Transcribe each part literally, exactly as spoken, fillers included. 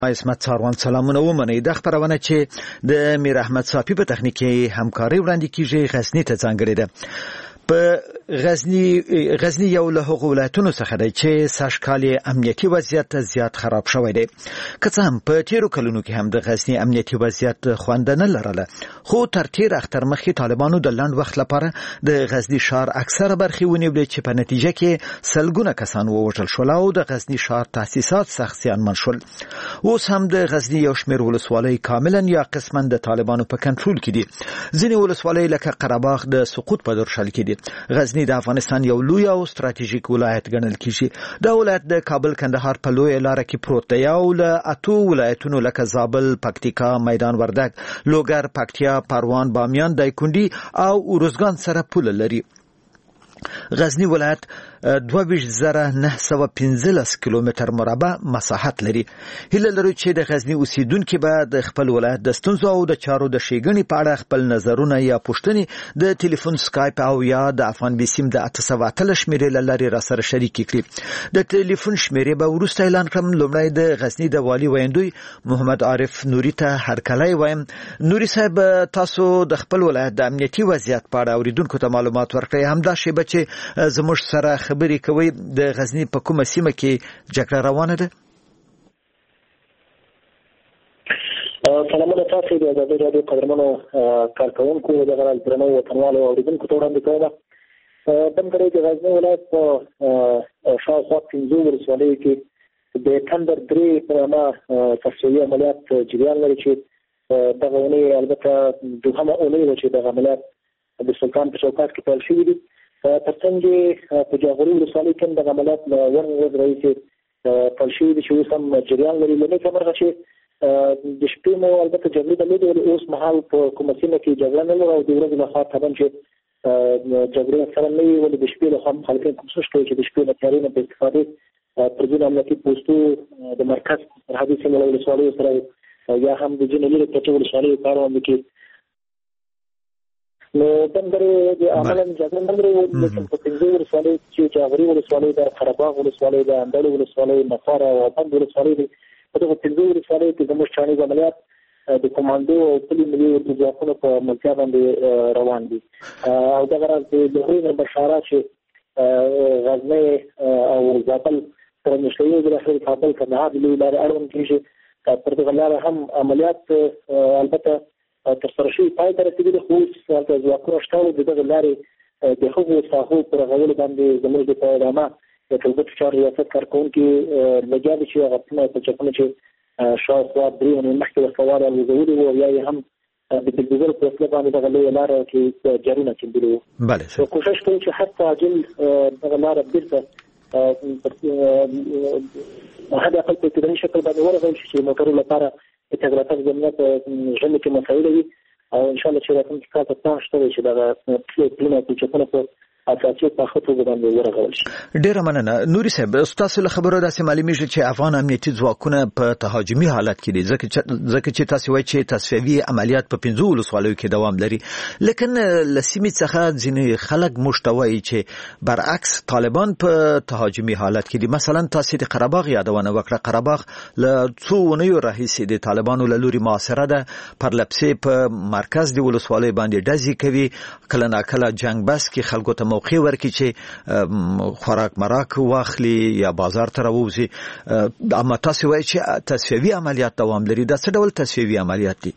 اسمت څاروان سلامونه ومنئ. د خبرونه چې د میر احمد صافی په تخنیکی همکاري وړاندې کیږي غزنی ته ځانګړې ده. په غزنی غزنی یو له هغو ولایتونو څخه دی چې سږکال امنیتي وضعیت زیات خراب شوی دی. که څه هم په تیرو کلونو کې هم د غزنی امنیتي وضعیت خوند نه لرله، خو تر تیر اختر مخکې طالبانو د لنډ وخت لپاره د غزنی ښار اکثره برخې ونیولې چې په نتیجه کې سلګونه کسان ووژل شول او د غزنی ښار تاسیسات سخت زیانمن شول. اوس هم د غزنی یو شمېر ولسوالۍ کاملا یا قسما د طالبانو په کنټرول کې دي. ځینې ولسوالۍ لکه قرهباغ د سقوط په درشل کې دي. غزنی د افغانستان یو لوی او ستراتیژیک ولایت ګڼل کیږي. دا ولایت د کابل کندهار په لوی لار کې پروت دی او له اتو ولایتونو لکه زابل، پکتیکا، میدان وردګ، لوګر، پکتیا، پروان، بامیان، دایکنډي او ارزګان سره پوله لري. غزنی ولایت دوه ویشت زره نه سوه پنځلس کیلومتر مربع مساحت لري. هیله لرو چې د غزنی اوسیدونکو به د خپل ولایت د ستونزو او د چارو د ښېګڼې په اړه خپل نظرونه یا پوښتنې د ټلیفون سکایپ او یا د افغان بیسیم د اته سوه اتلس شمېرې له لارې راسره شریکې کړي. د ټلیفون شمېرې به وروسته اعلان کړم. لومړی د غزنی د والي ویندوی محمد عارف نوري ته هرکلی وایم. نوري صاحب، تاسو د خپل ولایت د امنیتي وضعیت په اړه اوریدونکو ته معلومات ورکړئ. همدا شیبه چې زموږ سره خبرې کوي د غزنی په کومه سیمه کې جګړه روانه ده؟ سلامونه تاسو د ازادي راډیو قدرمنو کارکونکو د غرال درنو وطنوالو اوریدونکو ته وړاندې کوم. دمګړی د غزنی ولایت په شاوخوا پنځو ولسوالیو کې د تندر درې په نامه تفصیلي عملیات جریان لري چې دغه اونۍ البته دوهمه اونۍ ده چې دغه عملیات د سلطان په چوکاټ کې پیل شوي دي. ترڅنګ په جاغوري ولسوالۍ کې د عملیات له ورځ ورځ راهیسې پیل شوي دي چې اوس هم جریان لري. له دې کبره چې د شپې مو البته جګړې درلودې، ولې اوس مهال په کومه سیمه کې جګړه نه لرو او د ورځې لخوا طبعا چې جګړې اکثرا نه وي، ولې د شپې لخوا مخالفین کوشش کوي چې د شپې له تیارې نه په استفادې پر ځینو امنیتي پوستو د مرکز سرحدي سیمو له ولسوالیو سره یا هم د ځینو لرې پرتو ولسوالیو کار وړاندې کوي. نو دمګړی د عملاً جګړه نه لري، لیکن په پنځو ولسوالیو چې جاغوري ولسوالۍ ده، قرهباغ ولسوالۍ ده، اندړ ولسوالۍ، نفار او بند ولسوالۍ دي. په دغه پنځو ولسوالیو کې زموږ چاڼیز عملیات د کمانډو او پلي ملي ځواکونو په ملتیا باندې روان دي. او دغه راز د لومړي نمبر شعاره چې غزنی او زابل سره نښلوي، بالاخره کابل کندهار د لویې لارې اړوند کېږي. پر دغه لاره هم عملیات البته تر سره شوي پای ته رسېدلي، خو اوس هلته ځواکونه شته او د دغه لارې د هغو ساحو په رغولو باندې زموږ د پایدامه د ټولګټو چارو ریاست کارکوونکي لګیا دي چې هغه پلچکونه چې شاوخوا درې اونۍ مخکې ورته وار الوزولي وو او یا یې هم د بلدوزر په وسیله باندې دغه لویه لاره کې جارونه کیندلي وو. کوشش کوي چې حتی عاجل دغه لاره بېرته حد اقل په ابتدایي شکل باندې ورغول شي چې موټرو لپاره تګ زمینه په ژمي کې مسایل وي او انشاءالله چې راتلونکي کال ته پلان شته چې دغه پلونه پلچکونه په اساسي په ښه توګه باندې ورغول شي. ډېره مننه. نوري صاحب، ستاسو له خبرو داسې معلومیږي چې افغان امنیتي ځواکونه په تهاجمي حالت کې دي، ځکه چې تاسو وایئ چې تصفیوي عملیات په پنځو ولسوالیو کې دوام لري. لیکن له سیمې څخه ځینې خلک موږ ته وایي چې برعکس طالبان په تهاجمي حالت کې دي. مثلا تاسو د قرهباغ یادونه وکړه. قرهباغ له څو اونیو راهیسې د طالبانو له لوري محاصره ده، پرلپسې په مرکز د ولسوالۍ باندې ډزې کوي، کله ناکله جنګ بس کې خلکو ته موقع ورکړي چې خوراک مراک واخلي یا بازار ته راووځي. اما تاسو وایئ چې تصفیوي عملیات دوام لري. دا څه ډول تصفیوي عملیات دي؟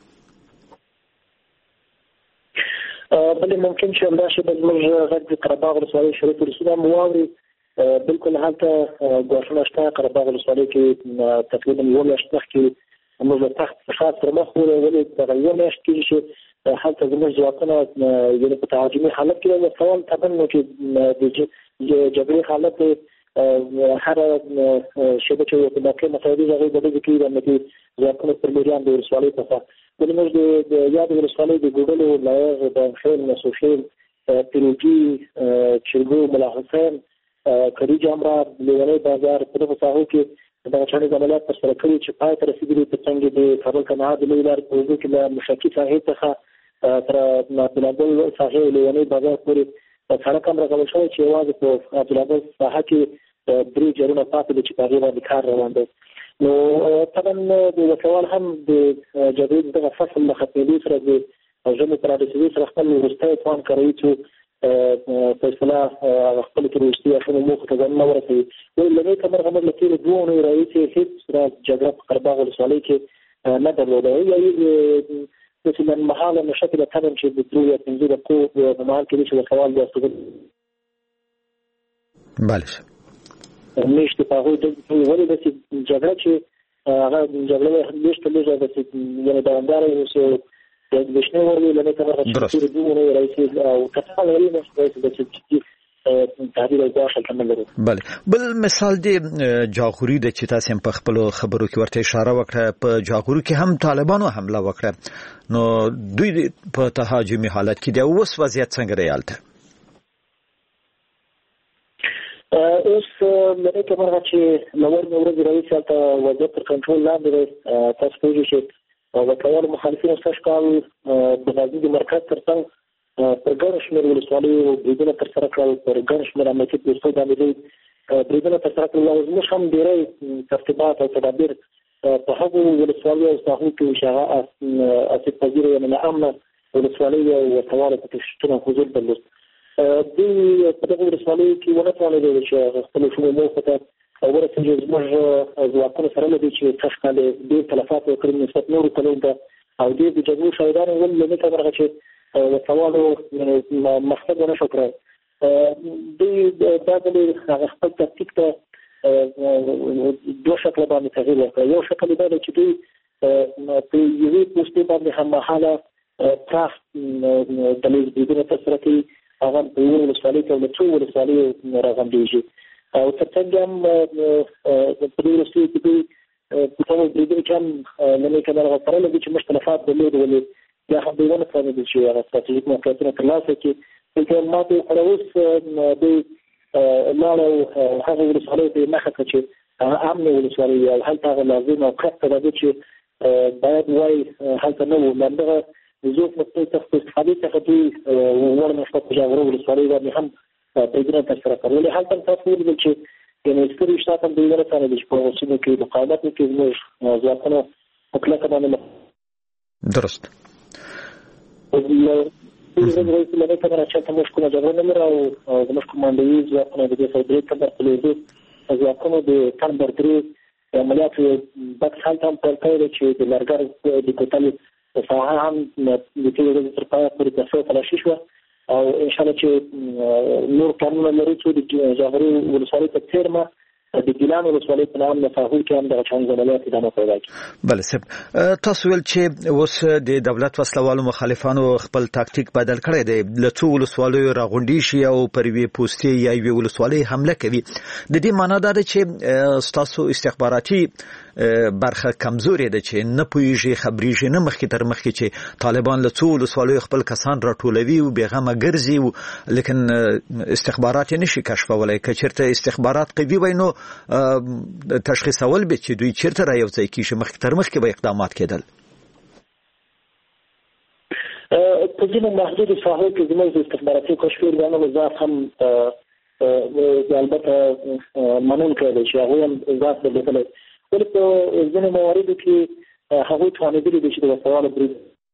بلې ممکن چې همداسې به زموږ غږ د قرهباغ ولسوالۍ شریف ولسونه هم واوري. بلکل هلته ګواښونه شته. قرهباغ ولسوالۍ کې تقریبا یوه میاشت مخکې موږ له تخت څخه سره مخ وو، ولې دغه یوه میاشت کېږي چې هلته زموږ ځواکونه یعنې په تهاجمي حالت کې وو. سوال طبعا نو چې د جګړې حالت هره شیبه چې په موقع متعدد هغوی به ډزې کوي د امنیتي ځواکونو پر لوريان د ولسوالۍ څخه. ولې موږ د یاد ولسوالۍ د ګوډلو، لایغ، بانخیل، نسوشیل، پیروجي، چرګو، ملا حسین، کریج امرا، لیونی بازار په دغو ساحو کې دغه چاڼیز عملیات ترسره کړي چې پای ته رسېدلي. په څنګ د کابل کندهار د لویې لارې په اوږدو کې له مشکي ساحې څخه تر عبدالعبدل ساحې لیونی بازار پورې سړک هم رغول شوی چې یوازې په عبدالعبدل ساحه کې درې جرونه پاتې دي چې په هغې باندې کار روان دی. نو طبعا د وسوال هم د جګړې دغه فصل له ختمېدو سره د ژمي تر رسېدو سره خپل وروستی توان کاروي چې په اصطلاح خپل کې وروستي اخرو موخو ته ځانونه ورسوي. لومړی کمر غمر له تېرو دوو اونیو راهیسې هېڅ جګړه په قرهباغ ولسوالۍ کې نه درلوده. یا داسې لنډمهاله نښتې د تمن چې د درو یا پنځو دقیقو په مهال کې چې وسوال د استوګنې بله میشتې په هغوی ولې داسې جګړه چې هغه جګړه میشته لږه داسې یعنې دوامداره اوسي د شنې ورې لنې کمرغه چې تېرې دوه اونۍ راهیسې او کسان لري نه چې داسې جدي تعبیر او ګواښ هلته نه لرو. بله بل مثال دې جاغوري ده چې تاسې هم په خپلو خبرو کې ورته اشاره وکړه. په جاغوري کې هم طالبانو حمله وکړه، نو دوی په تهاجمي حالت کې دي. اوس وضعیت څنګه دی هلته؟ اوس لنې کمرغه چې له ورمې ورځې راهیسې هلته وضعیت تر کنټرول لاندې دی. تاسو پوهېږئ چې وکیوالو مخالفینو سږ کال د غزني د مرکز تر څنګ پر ګڼ شمېر ولسوالیو بریدونه ترسره کړل، پر ګڼ شمېر امنیتي پولیسو باندې دوی بریدونه ترسره کړل. او زموږ هم ډېری ترتیبات او تدابیر په هغو ولسوالیو او ساحو کې چې هغه اسیب پذیره یعنې ناامنه ولسوالیو او وسوالو پکې شتون او حضور درلود. دوی په دغو ولسوالیو کې ونه توانېدل چې خپلو شومو موخو ته ورسېږي. زموږ ځواکونه سره له دې چې سږ کال یې ډېر تلفات وکړي نسبت نورو کلونو ته او ډېر د جګړو شهیدان یې ولې لومړۍ کمرغه چې وسوالو مقصد ونه شو کړی. دوی دا ځل هغه خپل تکتیک ته دوه شکله باندې تغییر ورکړی. یو شکل دا دی چې دوی په یوې پوستې باندې هممهاله پراخ ډلهییز بریدونه ترسره کوي. هغه په یوې ولسوالۍ کې او له څو ولسوالیو راغونډېږي او تر څنګ هم په دې وروستیو کې دوی په کومو بریدونو کې هم لومړۍ کمرغه سره له دې چې موږ تلفات درلود ولې بیا هم دوی ونه توانېدل چې هغه ستراتیژیک موقعیتونه ترلاسه کړي. بلکې ماتې وکړه. اوس دوی لاړه هغه ولسوالیو ته یې مخه کړه چې هغه امنې ولسوالۍ وي او هلته هغه لازم او قصد تدابیر چې باید وایي هلته نه وو. له همدغه زوف نقطې څخه استفادې څخه دوی وړ نشته په جاغوره ولسوالۍ باندې هم بریدونه ترسره کړل. ولې هلته هم تاسو ولیدل چې یعنې سترې شتات هم دوی ونه توانېدل چې په هغو سیمو کې مقاومت وکړي. زموږ ځواکونه په کلکه باندې درست ورځې لومړۍ کمره چېرته موږ کومه جګړه نه لرو او زموږ کمانډوي ځواکونه د دې سوه درې کمبر په لوېدو ځواکونو د کمبر درې عملیاتو بکس هلته هم پیل کړی دی چې د لرګر د کوتل ساحه هم د تېرې ورځې تر پایه پورې تصفیه تلاشي شوه او انشاءالله چې نور پلانونه لرو چې د جاغوري ولسوالۍ په څېرمه د ګیلان ولسوالۍ په نام ساحو کې هم دغه چانس عملیات ادامه پیدا کړي. بله صاحب، تاسو ویل چې اوس د دولت وسلوالو مخالفانو خپل تاکتیک بدل کړی دی، له څو ولسوالیو راغونډي شي او پر یوې پوستې یا یوې ولسوالۍ حمله کوي. د دې معنا دا ده چې ستاسو استخباراتي برخه کمزورې ده چې نه پوهېږي خبرېږي نه مخکې تر مخکې چې طالبان له څو ولسوالیو خپل کسان راټولوي او بېغمه ګرځي، لیکن استخبارات یې نشي کشفولی. که چېرته استخبارات قوي وای نو تشخیصول به چې دوی چېرته را یو ځای کېږي، مخکې تر مخکې به اقدامات کېدل. په ځینو محدودو ساحو کې زموږ د استخباراتي کشفي ارګانونو ذات هم البته منونکی دی چې هغوی هم ذات درلودلی، ولې په ځینو مواردو کې هغوی توانېدلي دي چې د وسوالو برید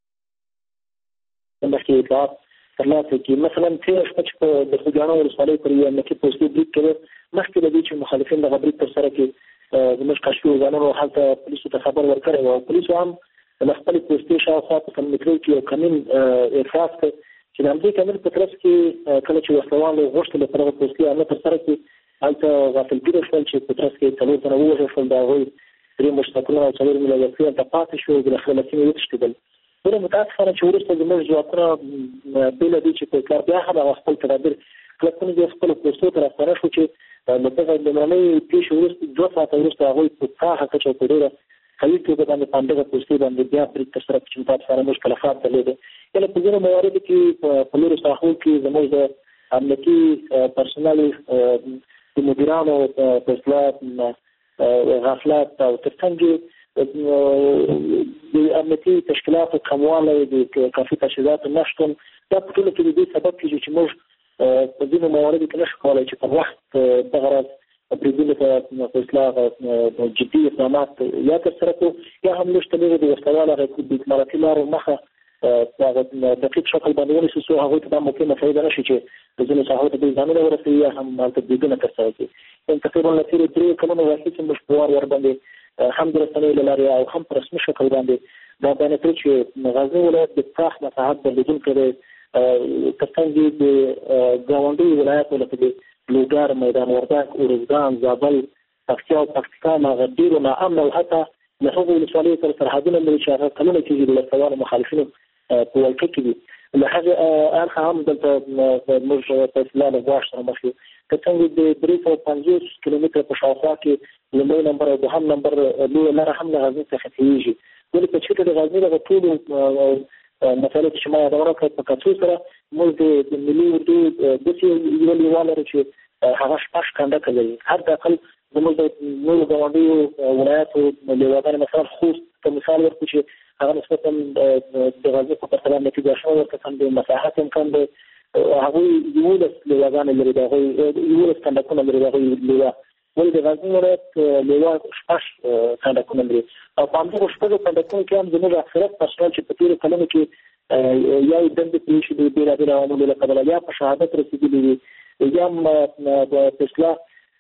مخکې اطلاعات ترلاسه کړي. مثلا تېره شپه چې په د خوږیاڼو ولسوالۍ پر یوې امنیتي پوستې برید کوي، مخکې له دې چې مخالفین دغه برید ترسره کړي زموږ کشفي ارګانونو هلته پولیسو ته خبر ورکړی و او پولیسو هم له خپلې پوستې شاوخوا په کم مترو کې یو کمین احساس کړ چې د همدې کمین په ترڅ کې کله چې وسلوالو غوښتل په دغه پوستې حمله ترسره کړي، هلته غافلګیره شول چې په ترڅ کې څلور تنه ووژل شول. د هغوی درې مشتقونه او څلور ملایکې هلته پاتې شول، بالاخره له سیمې وتښتېدل. بله متاسفانه چې وروسته زموږ ځواکونه بې له دې چې په کار بیا هم هغه خپل تدابیر کلکونه دې خپلو پوستو ته راستانه شو چې له دغه لومړنۍ پېښې وروسته دوه ساعته وروسته هغوی په پراخه کچه په ډېره قوي توګه باندې په همدغه پوستې باندې بیا برید ترسره کړي چې متاسفانه موږ تلفات درلودې. یعنې په ځینو مواردو کې په نورو ساحو کې زموږ د امنیتي پرسونل د مدیرانو په اصطلاح غفلت او تر څنګ د امنیتي تشکیلاتو کموالی، د کافي تجهیزاتو نشتون، دا په ټولو کې د دې سبب کېږي چې موږ په ځینو مواردو کې نشو کولی چې پر وخت دغه راز بریدونو ته په اصلاح جدي اقدامات یا ترسره کړو یا هم لږ د وسلواله د اکمالاتي لارو مخه په دقیق شکل باندې ونیسو څو هغوی ته دا ممکنه فایده نشي چې د ځینو ساحو ته دوی ځانونه ورسوي یا هم هلته بریدونه ترسره کړي. تقریبا له تېرو درې کلونو راهیسې موږ په وار ورباندې هم د رسنیو له لارې او هم په رسمي شکل باندې دا بیان کړی چې غزني ولایت د پراخ مساحت درلودونکی دی، ترڅنګ د ګاونډیو ولایتو لکه د لوګر، میدان وردګ، ارزګان، زابل، پکتیا او پکتیکا هغه ډېرو ناامنه او حتی له هغو ولسوالیو سره سرحدونه لري چې هغه کلونه کېږي د لسوالو مخالفینو په ولکه کې دي. له هغې اړخه هم دلته موږ په اصطلاح له ګواښ سره مخ یو. که څنګه د درې سوه پنځوس کیلومتره په شاوخوا کې لومړی نمبر او دوهم نمبر لویه لاره هم له غزني څخه تېرېږي، ولې په چېرته د غزني دغه ټولو مسایلو چې ما یادونه کړه په کتو سره موږ د ملي اردو داسې یوه لیوا لرو چې هغه شپږ کنډکه لري. هر د اقل زموږ د نورو ګاونډیو ولایاتو لیواګانې مثلا خوست په مثال ورکړو چې هغه نسبتا د غزني په پرتله نتیجه شوی ورته کم دی، مساحت هم کم دی، هغوی یولس لیواګانې لري، د هغوی یولس کنډکونه لري د هغوی لیوا، ولې د غزني ولایت لیوا شپږ کنډکونه لري. او په همدغو شپږو کنډکونو کې هم زموږ اکثریت پرسونل چې په تېرو کلونو کې یا یې دندې پرې شي د بېلابېلو عواملو له کبله یا په شهادت رسېدلي وي یا هم په اصطلاح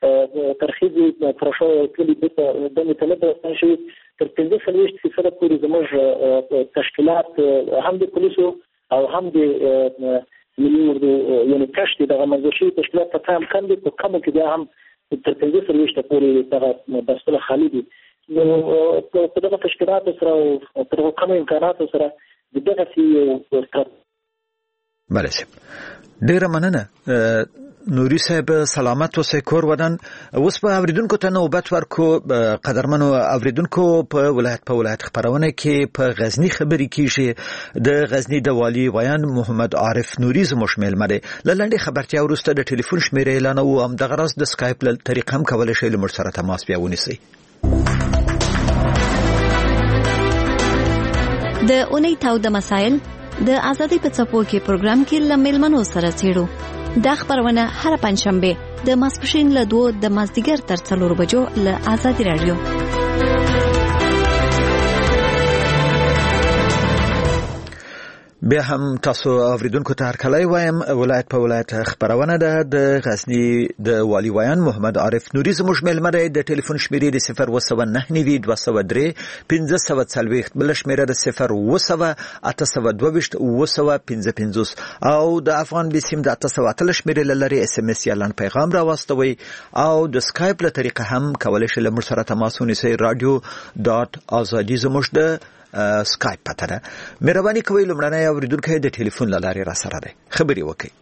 ترخیص پوره شوی کلي بېرته دندې ته نه راستنه شوي. تر پنځه څلوېښت فیصده پورې زموږ تشکیلات هم د پولیسو او هم د ملي اردو یعنې کشت دغه منظور شوي تشکیلات په کم کم دي، په کمو کې بیا هم تر پنځه څلوېښته پورې دغه بستونه خالي دي. نو په دغه تشکیلاتو سره او په دغو کمو امکاناتو سره د دغسې یو بله صاحب ډېره مننه. نوري صاحب سلامت اوسئ، کور ودان. اوس به اوریدونکو ته نوبت ورکو. قدرمنو اوریدونکو په ولایت په ولایت خبرونه کې په غزني خبرې کیږي. د غزني د والي ویان محمد عارف نوري زموږ میلمه دی. له لنډې خبرتیا وروسته د ټلیفون شمیرې اعلان او همدغه راز د سکایپ له طریق هم کولی شئ له موږ سره تماس بیا ونیسئ. د اونۍ تاوده مسایل د ازادۍ په څپو کې پروګرام کې له میلمنو سره څېړو. دا خبرونه هر پنځشنبه د ماسپښین له دوه د مازدیګر تر څلور بجو له ازادي رادیو. بیا هم تاسو اوریدونکو ته هرکلی وایم. ولایت په ولایت خبرونه ده. د غزني د والي ویان محمد عارف نوري زموږ میلمه دی. د ټلیفون شمیرې د صفر اوه سوه نهه نوي دوه سوه درې پنځه سوه څلوېښت، بله شمیره د صفر اوه سوه اته سوه دوه ویشت اوه سوه پنځه پنځوس او د افغان بیسیم د اته سوه اتلس شمیرې له لارې اس ام اس یا لنډ پیغام راواستوئ او د سکایپ له طریقه هم کولی شئ له موږ سره تماس ونیسئ. رادیو ډاټ ازادي زموږ د سکایپ پته ده. مهرباني کوئ لومړنی اوریدونکی د ټلیفون له لارې را سره دی، خبرې وکړئ.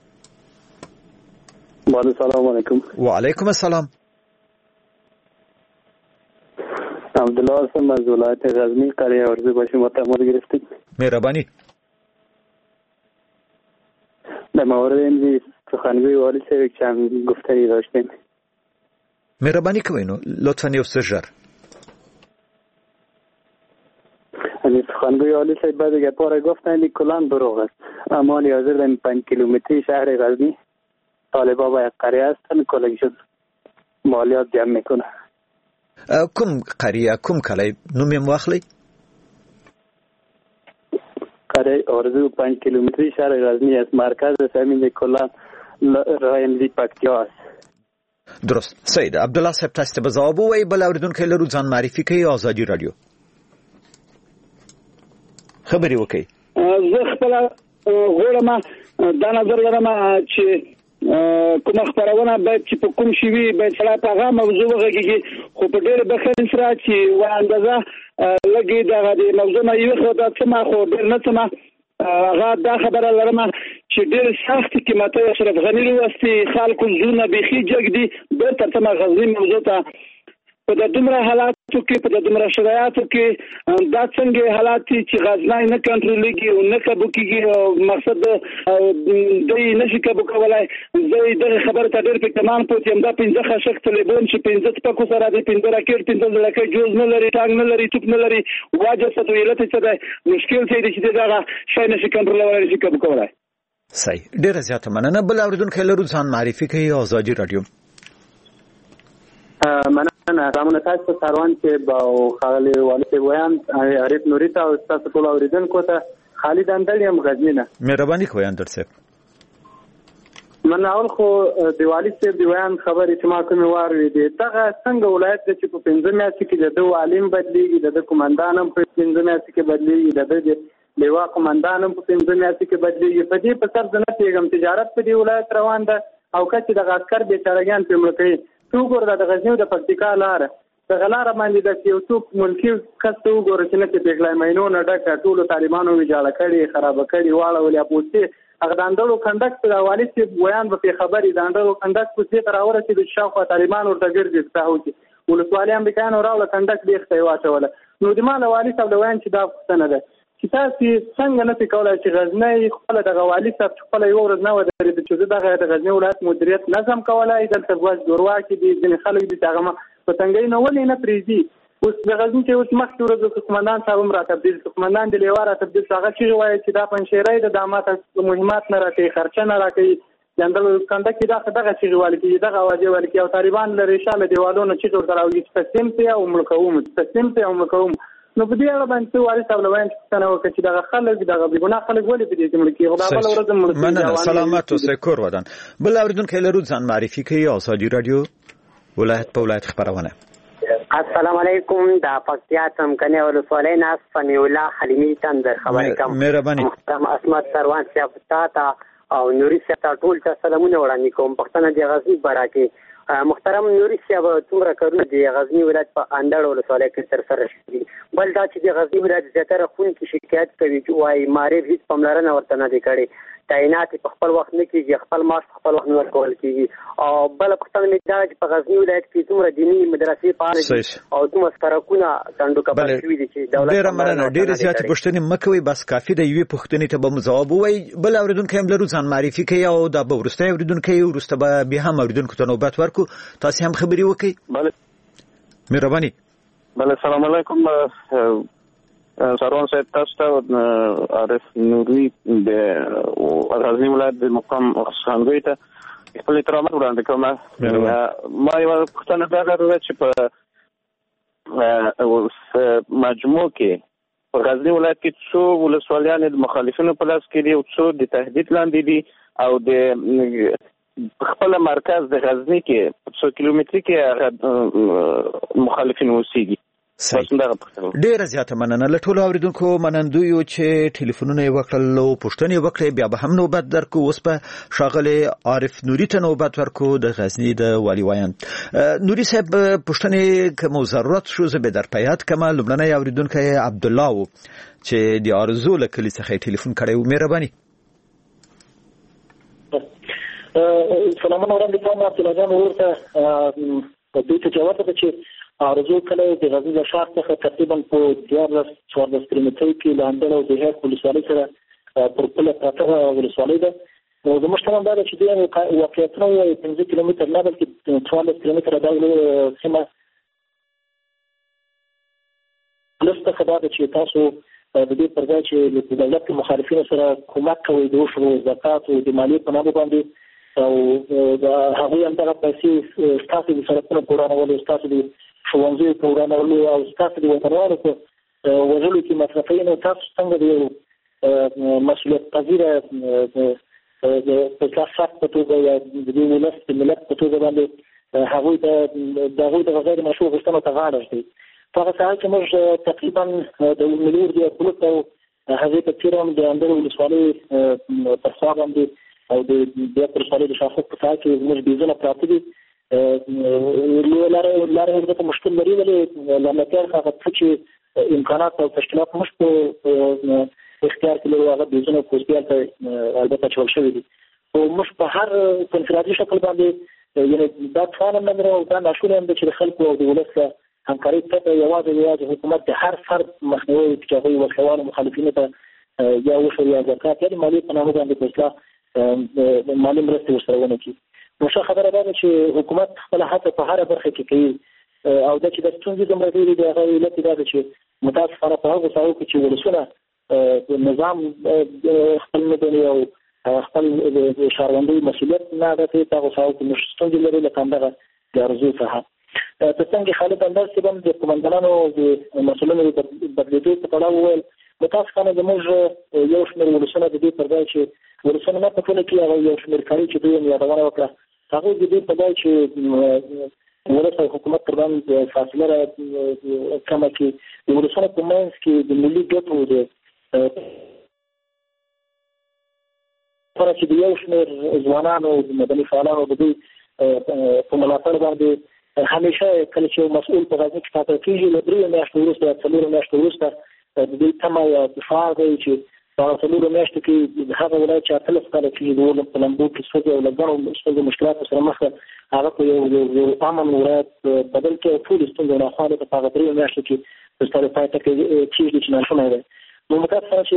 السلام علیکم. وعلیکم السلام. عبدالله هستم از ولایت غزنی، قریه ارزو با شما تماس گرفتید. مهربانی. در مورد این سخنگوی والی صاحب چند گفتنی داشتیم. مهربانی کوئ نو لطفاً یو څه ژر. یعنی سخنگوی عالی صاحب بعد گپا را گفتن این کلان دروغ است. اما حاضر در پنج کیلومتری شهر غزنی طالبا با یک قریه هستن کلگشون مالیات جمع میکنه. کوم قریه کوم کلی نومیم واخلی؟ قریه آرزو پنج کیلومتری شهر غزنی است. مرکز همین کلان راه ملی پکتیا است. درست. سید عبدالله صاحب تاسو به جواب وایي. بل اوریدونکو لرو ځان معرفي کوي. آزادي رادیو خبرې وکړئ. زه خپل غواړم دا نظر لرم چې کومه خبرونه باید چې په کوم شي وي باید سره په هغه موضوع وغږیږي، خو په ډېر بخښنې سره چې و اندازه لږې دغه د موضوع نه یوه خو دا څه ما خو ډېر نه څه ما هغه دا خبره لرم چې ډېر سخت قیمته اشرف غني لوستي خلکو زونه بیخي جګ دي بیرته څه ما غزني موضوع ته په د دومره حالاتو کې په د دومره شرایطو کې دا څنګه حالات چې غزنی نه کنټرولېږي او نه کابو کېږي، مقصد دوی نشي کابو کولای. زه دغه خبره ته ډېر په اطمینان پوه یم. دا پنځه خشک طالبان چې پنځه ټپکو سره دي، پنځه راکټ، پنځه لکه جوز نه لري، ټانک نه لري، توپ نه لري، واجب څه ویلته څه دی مشکل څه دی چې دغه شی نشي کنټرولولای، نشي کابو کولای. صحیح. ډېره زیاته مننه. بل اوریدونکی لرو ځان معرفي کوي. آزادي رادیو مننه رامونه تاسو سروان چې او خالي والي ویان عارف نوري ته او تاسو ټول اوریدونکو ته خالد اندل یم غزنی نه مهرباني کوئ اندر صاحب من اول خو دیوالی صاحب دی ویان خبرې چې ما کومې واورې دي دغه څنګه ولایت د چې په پنځه میاشتې کې د دوه عالم بدلیږي د کمانډان هم په پنځه میاشتې کې بدلیږي د لیوا کمانډان هم په پنځه میاشتې کې بدلیږي په دې په سر زنه پیغام تجارت په دې ولایت روان ده او کچې د عسكر بیچارهګان په ملکي تو ګور د غزنی د پکتیکا لار د غلار باندې د یو څوک ملکی کس تو ګور چې نه په بګلای مینو نه ډک ټول طالبانو ویجاړه کړي خراب کړي واړه ولیا پوسټي هغه د اندلو کنډکټ د والي چې بیان په خبرې د اندلو کنډکټ په څیر راوړل چې د شاوخوا طالبان ورته ګرځي تاوږي ولسوالي امریکایانو راوړل کنډکټ دی ښه واچول نو د مال والي صاحب د ویان چې دا څنګه ده چې تاسو څنګه نه پکولای چې غزنی خپل د والي صاحب خپل یو ورځ نه ودرې چې دغه د غزنی ولایت مدیریت نظم کولای د تبواز دوروا کې دي ځین خلک دي هغه په څنګه نه ولې نه پریزي اوس د غزنی چې اوس مخکې ورځ قومندان صاحب هم راتبدیل قومندان د لیواره تبدیل هغه چې وایي چې دا پنځشيري د دامات مهمات نه راکې خرچه نه راکې جندل کنده کې دا دغه چې وایي چې دغه واجب ولې کې او طالبان لري شاله دیوالونو چې ورته راوځي تقسیم ته او ملکوم تقسیم ته او ملکوم نو په دې اړه باندې والي صاحب لوین څنګه وکړي چې دغه خلک دغه بګونه خلک ولې په دې کې ملکي خدا بل ورځ ملکي مننه سلامات اوسئ کور ودان بل اوریدونکو لرو ځان معرفي کوي او ساجي رادیو ولایت په ولایت خبرونه السلام علیکم دا پکتیا تم کنه ولسوالۍ ناس فنی الله حلیمی تندر خبرې کوم مهرباني محترم اسمت سروان صاحب تا او نوري صاحب ټول ته سلامونه وړاندې کوم پښتنه دی غزنی براکه محترم نوري صاحب څومره کارونه دی غزنی ولایت په اندړ ولسوالۍ کې تر سره شوي بل دا چې د غزنی ولایت زیاتره خون کې شکایت کوي چې وايي مارې هیڅ پاملرنه ورته نه دی کړې تعینات په خپل وخت نه کیږي خپل معاش خپل وخت نه ورکول کیږي او بل پښتنه مې دا چې په غزنی ولایت کې څومره دینی مدرسې فعال او څومره سرکونه څنډو کبر شوي دي چې دولت ډېر مننه ډېر زیات پوښتنې مکوي بس کافي د یوې پوښتنې ته به جواب وای بل اوریدونکو هم لرو ځان معرفي کوي او دا به ورسته اوریدونکو ورسته به به هم اوریدونکو ته نوبت ورکو تاسو هم خبري وکړئ بله مهرباني بله السلام علیکم سروان صاحب تاسو ته عارف نوري د غزنی ولایت د مقام خانګوي ته خپل احترامات وړاندې کوم ما یو پښتنه دا غواړم چې په مجموع کې په غزنی ولایت کې څو ولسوالیان د مخالفینو په لاس کې دي او څو د تهدید لاندې دي او د خپل مرکز د غزنی کې څو کیلومتري کې مخالفین اوسېږي ډیره زیاته مننه له ټولو اوریدونکو منندویو چې ټلیفونونه یې وکړل او پوښتنې وکړې بیا به هم نوبت درکو اوس په شاغله عارف نوري ته نوبت ورکو د غزنی د والی وایان نوري صاحب پوښتنې کوم ضرورت شو زه به در پیاد کما لمنه اوریدونکو عبد الله چې د ارزو له کلی څخه ټلیفون کړی و مهرباني سلامونه وړاندې کوم عبد الله جان ورته په دې ته جواب ورکړي ارزو کله د غزنی د ښار څخه تقریبا په دیارلس څوارلس کیلومترۍ کې لاندې او د هغه ولسوالۍ سره پر پله پراته ولسوالۍ ده نو زموږ تمام دا چې د واقعیتونه یې پنځه کیلومتره نه بلکې څوارلس کیلومتره دا سیمه لسته خبره چې تاسو د دې پر ځای چې د دولت مخالفینو سره کومک کوي د وشو زکات او د مالیې په نامه باندې او د هغوی هم دغه پیسې ستاسو د سرکونو په ورانولو ستاسو د ښوونځیو په ورانولو او ستاسو د وطنوالو په وژلو کې مصرفوي نو تاسو څنګه د یو مسؤلیت پذیره په کلاسات په توګه یا د دې ولس د ملت په توګه باندې هغوی ته د هغوی د غیر مشروع غوښتنو ته غاړه ږدئ په هغه سهال کې موږ تقریبا د ملي اردو بلوک او هغې په څېر هم د اندړ ولسوالۍ پر خوا باندې او د بیات ولسوالۍ د شاخص په سهال کې زموږ بیزونه پراته دي لاره لاره ورته مشکل لري ولې لامتیار هغه چې امکانات او تشکیلات مش په اختیار کې لري هغه بیزونه کوسپیال ته البته چول شوی دي او مش په هر کنفرادي شکل باندې یعنی دا څنګه نه مرو دا نشول هم چې خلکو او د ولس همکاري ته یوازې یوازې حکومت د هر فرد مخنیوي کوي او خلوان مخالفینو ته یا وشو یا زکات یا مالی په نامه باندې فیصله مالی مرستې ورسره ونه کړي نو ښه خبره ده چې حکومت خپل هڅه په هره برخه کې کوي او دا چې د ستونزې دومره ډېرې دي هغه علت دا ده چې متاسفانه په هغو ساحو کې چې ولسونه نظام خپل نه ګڼي او خپل د ښاروندۍ مسؤلیت نه ادا کوي په هغو ساحو کې موږ ستونزې لرو لکه همدغه د ارزو څخه په څنګه خالد انداز چې هم د قومندانانو د مسؤلینو د بدلیدو په تړاو وویل متاسفانه زموږ یو شمېر ولسونه د دې پر ځای چې ولسونه نه په ټوله کې هغه یو شمېر کاري چې دوی یې یادونه وکړه هغوی د دې په ځای چې ولس او حکومت تر باندې فاصله را کمه کړي د ولسونو په منځ کې د ملي ګټو د پر چې د یو شمېر ځوانانو د مدني فعالانو د دوی په ملاتړ باندې همیشه کله چې مسؤل په غزني کې ټاکل کېږي له درې میاشتو وروسته څلورو میاشتو وروسته د دوی تمه یا دفاع دی چې په څلورو میاشتو کې هغه ولایت چې اتلس کاله کېږي د اور په لمبو کې سوځي او له ګڼو ستونزو مشکلاتو سره مخ هغه په یو امن ولایت بدل کې ټولې ستونزې ناخوالې په هغه درې میاشتو کې د ستارې پای ته کېږي چې ناشونی دی نو متاسفانه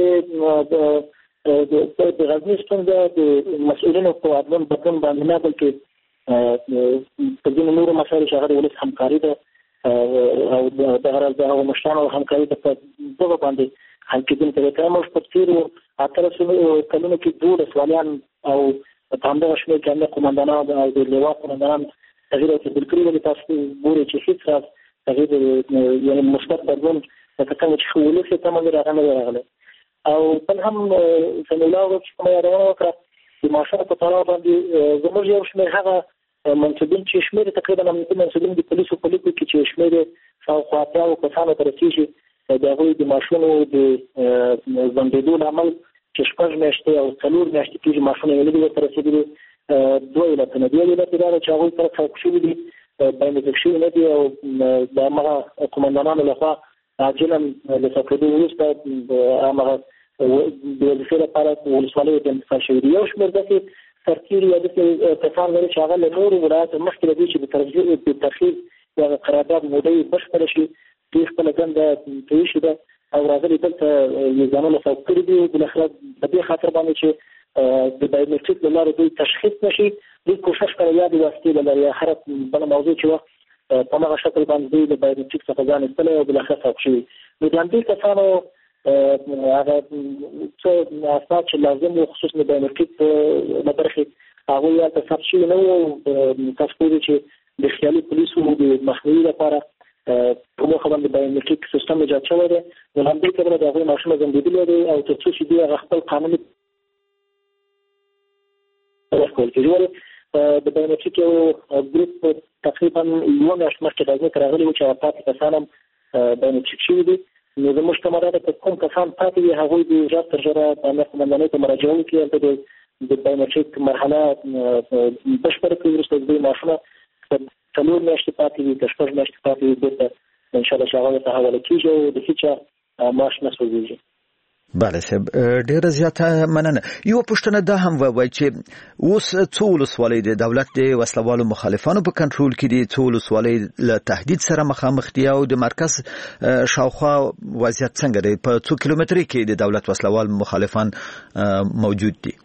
چې د غزني ستونزه د مسؤلینو په عدم بدلون باندې نه بلکې په ځینو نورو مسایلو چې هغه د ولس همکاري ده او دغه راز د هغو مشرانو همکاري ده په دغه باندې حل کېدونکی دی که موږ په تېرو اتلسو کلونو کې دولس والیان او په همدغه شمېر کې همدا قومندانان او د لوا قومندانان تغییر او تبدیل کړي ولې تاسو ګورئ چې هېڅ راز تغییر یعنې مثبت بدلون لکه څنګه چې ښه ولس یې تمه وي هغه نه دی راغلی او بل هم سمیع الله ورور چې کومه یادونه وکړه د معاشرو په تړاو باندې زموږ یو شمېر هغه منصبین چې شمېر تقریبا امنیتي منصبین د پولیسو په لیکو کې چې شمېر شاوخوا اتیاوو کسانو ته رسېږي د هغوی د معاشونو د ځنډېدو له امل چې شپږ میاشتې او څلور میاشتې کېږي معاشونه یې نه دي ورته رسېدلي دوه علتونه دي یو علت دا ده چې هغوی سره څوک شوي دي بینظیر شوي نه دي او د همغه قومندانانو لخوا عاجلا له څپېدو وروسته د همغه د وظیفې لپاره ولسوالیو ته انتقال شوي دي یو شمېر داسې سرتیري یا داسې کسان لري چې هغه له نورو ولایاتو مخکې له دې چې د ترجیح د ترخیص یا قرارداد موده یې بشپړه شي دوی خپله دنده پرېښې ده او راغلي دلته یې ځانونه سوق کړي دي بالاخره په دې خاطر باندې چې د بایومټریک له لارې دوی تشخیص نه شي دوی کوښښ کوي یا د واسطې له لارې یا هره بله موضوع چې وه په همغه شکل باندې دوی د بایومټریک څخه ځان ایستلی او بالاخره سوق شوي نو د همدې کسانو هغه څه اسناد چې لازم وو خصوصا د بایومټریک له برخې هغوی هلته ثبت شوي نه وو تاسو پوهېږئ چې د خیالي پولیسو د مخنیوي لپاره په موخه باندې بایومټریک سیسټم ایجاد شوی دی نو همدې کبله د هغوی معاشونه ځنډېدلي دي او تر څو چې دوی هغه خپل قانوني کول کېږي ولې د بایومټریک یو ګروپ تقریبا یوه میاشت مخکې غزني ته راغلي وو چې هغه پاتې کسان هم بایومټریک شوي دي نو زموږ تمه دا ده که کوم کسان پاتې وي هغوی د ژر تر ژره د امنیت قومندانۍ ته مراجعه وکړي هلته د بایومټریک مرحله بشپړه کړي وروسته دوی معاشونه څلور میاشتې پاتې وي که شپږ میاشتې پاتې وي بېرته انشاءالله چې هغه ورته حواله کېږي او د هېچا معاش نه سوځېږي بله صاحب ډیره زیاته مننه یو پوښتنه دا هم وای چې اوس څو ولسوالۍ د دولت د وسلوالو مخالفانو په کنټرول کې دي څو ولسوالۍ له تهدید سره مخامخ دي او د مرکز شاوخوا وضعیت څنګه دی په څو کیلومتري کې د دولت وسلوال مخالفان موجود دي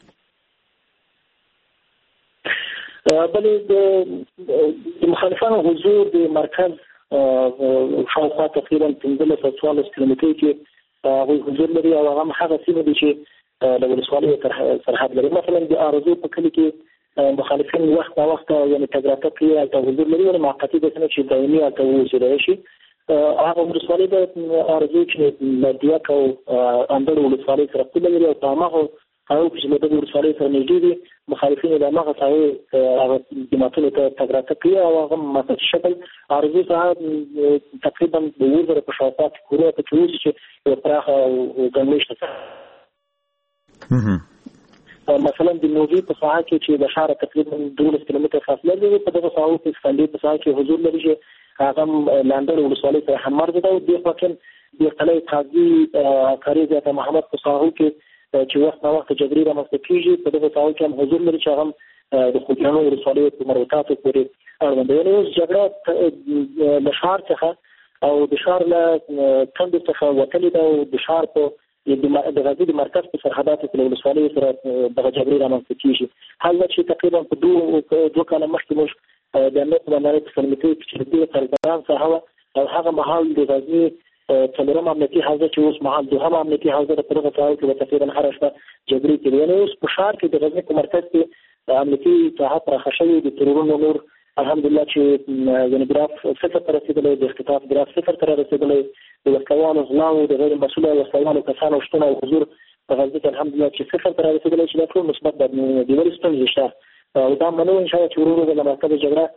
بلې د مخالفانو حضور د مرکز شاوخوا تقریبا پنځلس او څوارلس کیلومتري کې هغوی حضور لري او هغه هم هغه سیمې دي چې د ولسوالیو سرحد لري مثلا د ارزو په کلي کې مخالفین وخت نا وخت یعنې تګ راتګ کوي هلته حضور لري ولې موقتي داسې نه چې دایمي هلته واوسېدلی شي هغه ولسوالۍ د ارزو چې له دیک او اندړ ولسوالۍ سره پوله لري او په هماغه هغو چې له دغې ولسوالۍ سره نږدې دي مخالفین یې د هماغه هغې هغه جماعتونو ته تګ راتګ کوي او هغه معتدي شکل ارزو څخه تقریبا د اووه زره په شاوخوا کې کورونه پکې اوسي چې یو پراخه او ګڼلېشته مثلا د نوزي په ساحه کې چې د ښاره تقریبا دولس کیلومتره فاصله لري په دغه ساحو کې سکندې په ساحه کې حضور لري چې هغه هم لاندړ ولسوالۍ سره هم مرز ده او دې خوا کې د قلعه قاضي کاري زیاته محمد په ساحو کې چې وخت نا وخت جبري رامنځته کېږي په دغه ساحو کې هم حضور لري چې هغه د خوږیاڼو ولسوالیو په مربوطاتو پورې اړوند دی یعنې اوس جګړه له ښار څخه او د ښار له کندو څخه وتلې ده او د ښار په د غزني د مرکز په سرحداتو کې له ولسوالیو سره دغه جګړې رامنځته کېږي حال دا چې تقریبا په دوه دوه کاله مخکې موږ د امنیت قومندانۍ په سلمیتۍ کې چې د دې قرضداران څخه وه او هغه مهال د غزني څلورم امنیتي حوزه چې اوس مهال دوهم امنیتي حوزه ده په دغه ساحو کې به تقریبا هره شپه جګړې کېدې یعنې اوس په ښار کې د غزني په مرکز کې امنیتي ساحه پراخه شوې د ترورونو نور الحمدلله چې یعنې ګراف صفر ته رسېدلی، د اختطاف ګراف صفر ته رسېدلی، د وسلوالو غلاو د غیر مسؤله وسلوالو کسانو شتون او حضور په غزني کې الحمدلله چې صفر ته رسېدلی، چې دا ټول مثبت د ډېرې ستونزې شته او دا منو انشاءالله چې ورو ورو د مرکز جګړه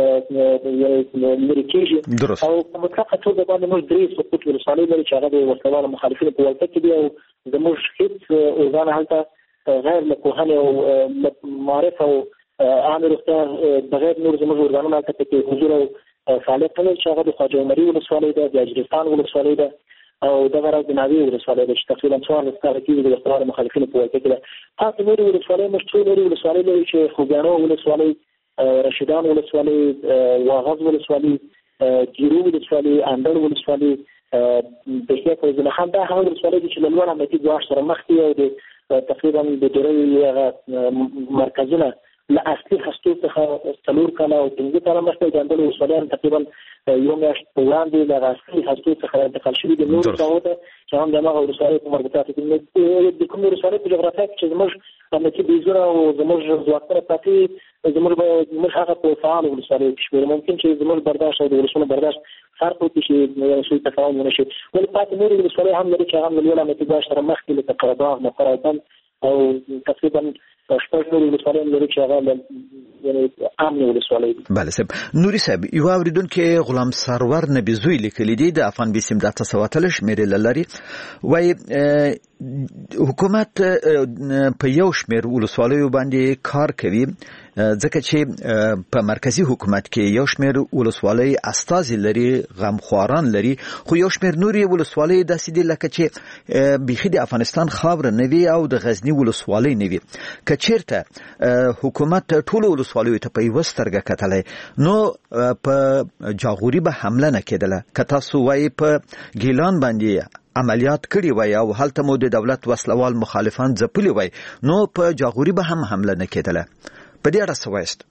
لرې کېږي. او په مطلقه توګه باندې موږ درې سقوط ولسوالۍ لري چې هغه د وسلوالو مخالفینو په ولکه کې دي او زموږ هېڅ ارګان هلته غیر له پوهنې او معرف او عامې روغتیا بغیر نور زموږ ارګانونه هلته پکې حضور او فعالیت نه لري چې هغه د خواجه عمري ولسوالۍ ده، د اجرستان ولسوالۍ ده او دغه راز د ناوې ولسوالۍ ده چې تقریبا څوارلس کاله کېږي د وسلوالو مخالفینو په ولکه کې ده. پاتې نورې ولسوالۍ موږ څو نورې ولسوالۍ لري چې خوږیاڼو ولسوالۍ، رشیدان ولسوالۍ، واغظ ولسوالۍ، ګیرو ولسوالۍ، اندړ ولسوالۍ، بهیه فیضالله خان، دا هغه ولسوالۍ دي چې له لوړ امنیتي ګواښ سره مخ دي او د تقریبا د ډېری مرکزونه له اصلي هستو څخه څلور کاله او پنځه کاله مخکې د اندړ ولسوالیان تقریبا یو میاشت په وړاندې له اصلي هستو څخه انتقال شوي دي نورو ساحو ته چې هم د هماغه ولسوالیو په مربوطاتو کې د کومې ولسوالۍ په جغرافیه کې چې زموږ امنیتي بیزونه او زموږ ځواکونه پاتې زموږ موږ هغه په فعالو ولسوالیو کې شمېرو. ممکن چې زموږ برداشت او د ولسونو برداشت فرق وکړي چې سوی تفاهم ونه شي، ولې پاتې نورې ولسوالۍ هم لري چې هغه له لوړ امنیتي ګواښ سره مخ دي لکه قرهباغ، نفر او بند او تقریبا شپږ نورې ولسوالۍ هم لري چې هغه یعنې امنې ولسوالۍ دي. بله صاحب. نوري صاحب، یوه اورېدونکي غلام سرور نبي زوی لیکلي دي د افغان بیسیم د اته سوه اتلس شمېرې له لرې، وایي حکومت په یو شمېر ولسوالیو باندې کار کوي ځکه چې په مرکزی حکومت کې یو شمېر ولسوالۍ استازي لري، غمخواران لري، خو یو شمېر نورې ولسوالۍ داسې دي لکه چې بیخي د افغانستان خاوره نه وي او د غزني ولسوالۍ نه وي. که چیرته حکومت ټولو ولسوالیو ته په یوه سترګه کتلی نو په جاغوري به حمله نه کېدله. که تاسو وایي په ګیلان باندې عملیات کړي وای او هلته مو د دولت وسلوال مخالفان ځپلي وای نو په جاغوري به هم حمله نه کېدله. په دې اړه څه وایاست؟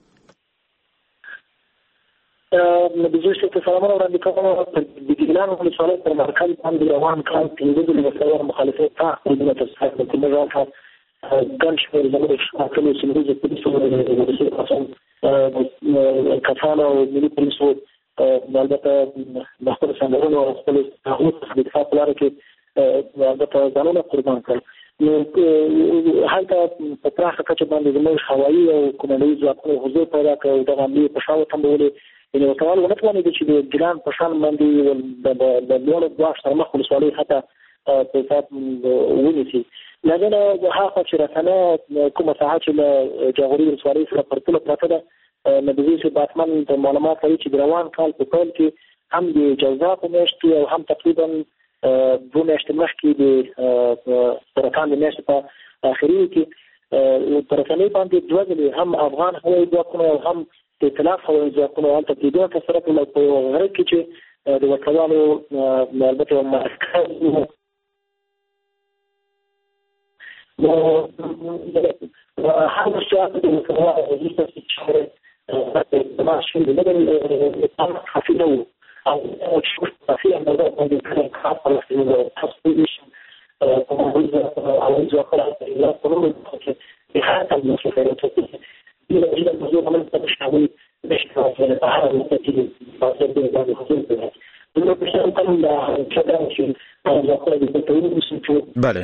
د زوی څخه سلامونه وړاندې کوم. د ګیلان ولسوالۍ پر مرکز باندې روان کال پنځه دولس وسلوال مخالفت تا خپلونه ترسره کړل. کومه ځای ګڼ شمېر زموږ ټولو سیمه ییزو پولیسو کسانو او ملي پولیسو البته د خپلو سنګرونو او خپلو هغو څخه د دفاع په لاره کې البته ځانونه قربان کړل. نو هلته په پراخه کچه باندې زموږ هوایي او کمانډوي ځواکونو حضور پیدا کړ او دغه حملې په شا وتمبولې. یعنې ورته وال ونه توانېدو چې د ګیلان په شان باندې د لوړ ګواښ سره مخ ولسوالۍ حتی په حساب ونیسي. له دې نه هغه چې رسنه کومه ساحه چې له جاغوري ولسوالۍ سره پرتله پرته ده نو د دې باتمن د معلومات لري چې د روان کال په پیل کې هم د جوزا په میاشت کې او هم تقریبا دوه میاشتې مخکې د سرطان د میاشتې په اخري کې په رسنۍ باندې دوه ځلې هم افغان هوایي ځواکونه او هم د ائتلاف هوایي ځواکونه هلته پیدا ترسره کړل په غره کې چې د وسلوالو البته مرکز هذا الشيء اللي ما شيء بدل حفيده او شوف في الموضوع اللي كان خاطر في التصوير طبعا او ذكر الى قرون بحاجه المسافه الى الى الموضوع من التشاوي مش في العالم التي فاصل بين الخصوص انه بشان كان كذا شيء بله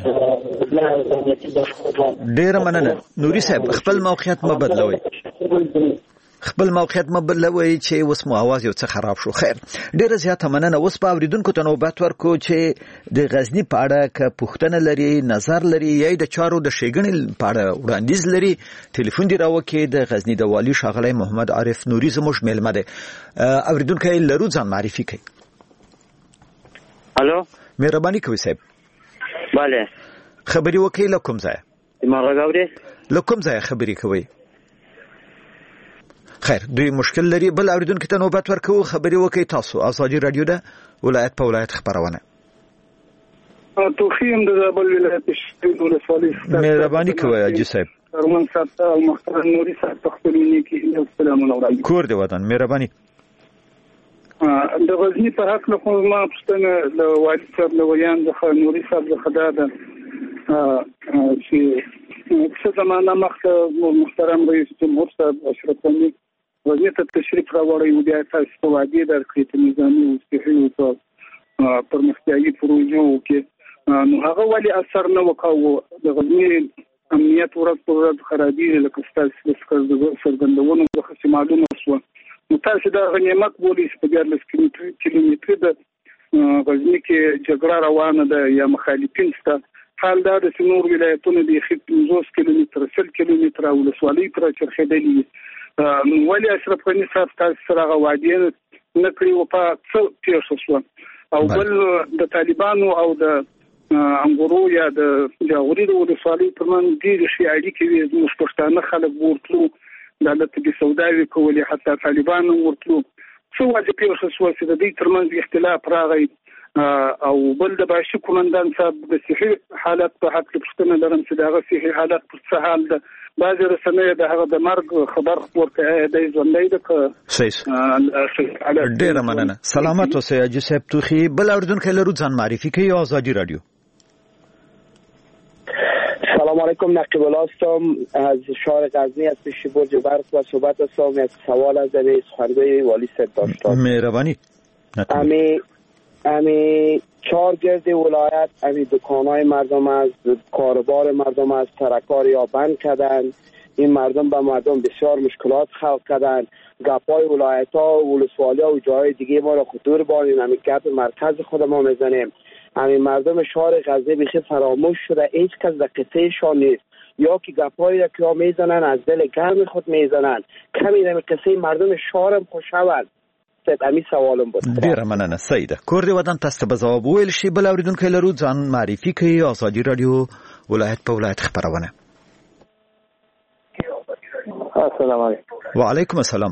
ډیر مننه. نوري صاحب، خپل موقعیت ما بدلوي خپل موقعیت ما بدلوي چې اوس مو आवाज یو څه خراب شو. خیر، ډیره زیاته مننه. اوس په اوریدونکو ته نوبت ورکو چې د غزنی په اړه که پوښتنه لري، نظر لري یا د چارو د ښېګڼې په اړه وړاندیز لري، ټلیفون دی راوکړئ. د غزنی د والي ښاغلی محمد عارف نوري زموږ میلمه دی. اوریدونکی لرو ځان معرفي کوي. الو، مهرباني کوئ صاحب. بله، خبري وکړئ. له کوم ځایه؟ ما غږ اورئ؟ له کوم ځایه خبري کوئ؟ خیر، دوی مشکل لري. بل اوریدونکو ته نوبت ورکوو. خبري وکړئ. تاسو ازادي رادیو ده، ولایت په ولایت خبرونه. توخیم د زابل ولایت شپږ ولسوالۍ. مهرباني کوئ حاجي صاحب. ارمان صاحب او محترم نوري صاحب په خپل کې السلام علیکم. کور دی وطن. مهرباني. د غزنی په حق له کومه ما پښتنه د والي صاحب له ویان ځخه نوري صاحب ځخه دا ده چې څه زمانه مخکې محترم رئیس جمهور صاحب اشرف غني غزني ته تشریف راوړی او بیا تاسو په وادي درکړي ته نظامي او صحي او پرمختیایي پروژو کې نو هغه ولې اثر نه وکاوه د غزني امنیت ورځ په ورځ خرابېږي لکه ستاسو د څرګندونو څخه معلومه شوه نو تاسو دا غنیمت بولئ چې په دیارلس کیلومتري د غزني کې جګړه روانه ده یا مخالفین شته حال دا د نور ولایتونو د پنځوس کیلومتره سل کیلومتره ولسوالۍ پر چرخېدلې نو ولې اشرف غني صاحب تاسو سره غواړي نه کړی او په څه پیښ شو او بل د طالبانو او د انګورو یا د جاغوري د ولسوالۍ ترمنځ ډېرې شي اړیکې وي زموږ پښتانه خلک ورتلو د لته سوداوي کولې حتی طالبانو ورتلو څه وجه پیښ شو چې د دې ترمنځ اختلاف راغی او بل د باشي کومندان صاحب د صحي حالت په حق پښتنه لرم چې دغه صحي حالت په څه حال ده بعض رسنۍ د هغه د مرګ خبر ورته د ژوندۍ د صحیح ډیره مننه سلامت اوسئ جوسف توخی بل اردوونکی لرو ځان معرفي کوي آزادی رادیو سلام علیکم نقیب الله هستم از شهر غزنی از پیش برج برق و صحبت هستم یک سوال از سخنگوی والی صاحب داشتم مهربانی امی امی چهار گرد ولایت امی دکانهای مردم از کاروبار مردم از ترکار یا بند کردن این مردم به مردم بسیار مشکلات خلق کردن گپای ولایت ها و ولسوالی ها و جای دیگه ما را خطور باریم امی گپ مرکز خود ما میزنیم همین مردم شهر غزنی بخی فراموش شده هیچ کس در قصه شان نیست یا که گپایی را که ها میزنن از دل گرم خود میزنن کمی در قصه مردم شهرم خوشوند سید امی سوالم بود ډیره مننه سیده کور دی ودان تاسو به جواب ویل شي بل اوریدونکو لرو ځان معرفي کوي آزادی رادیو ولایت په ولایت خبرونه السلام علیکم وعلیکم السلام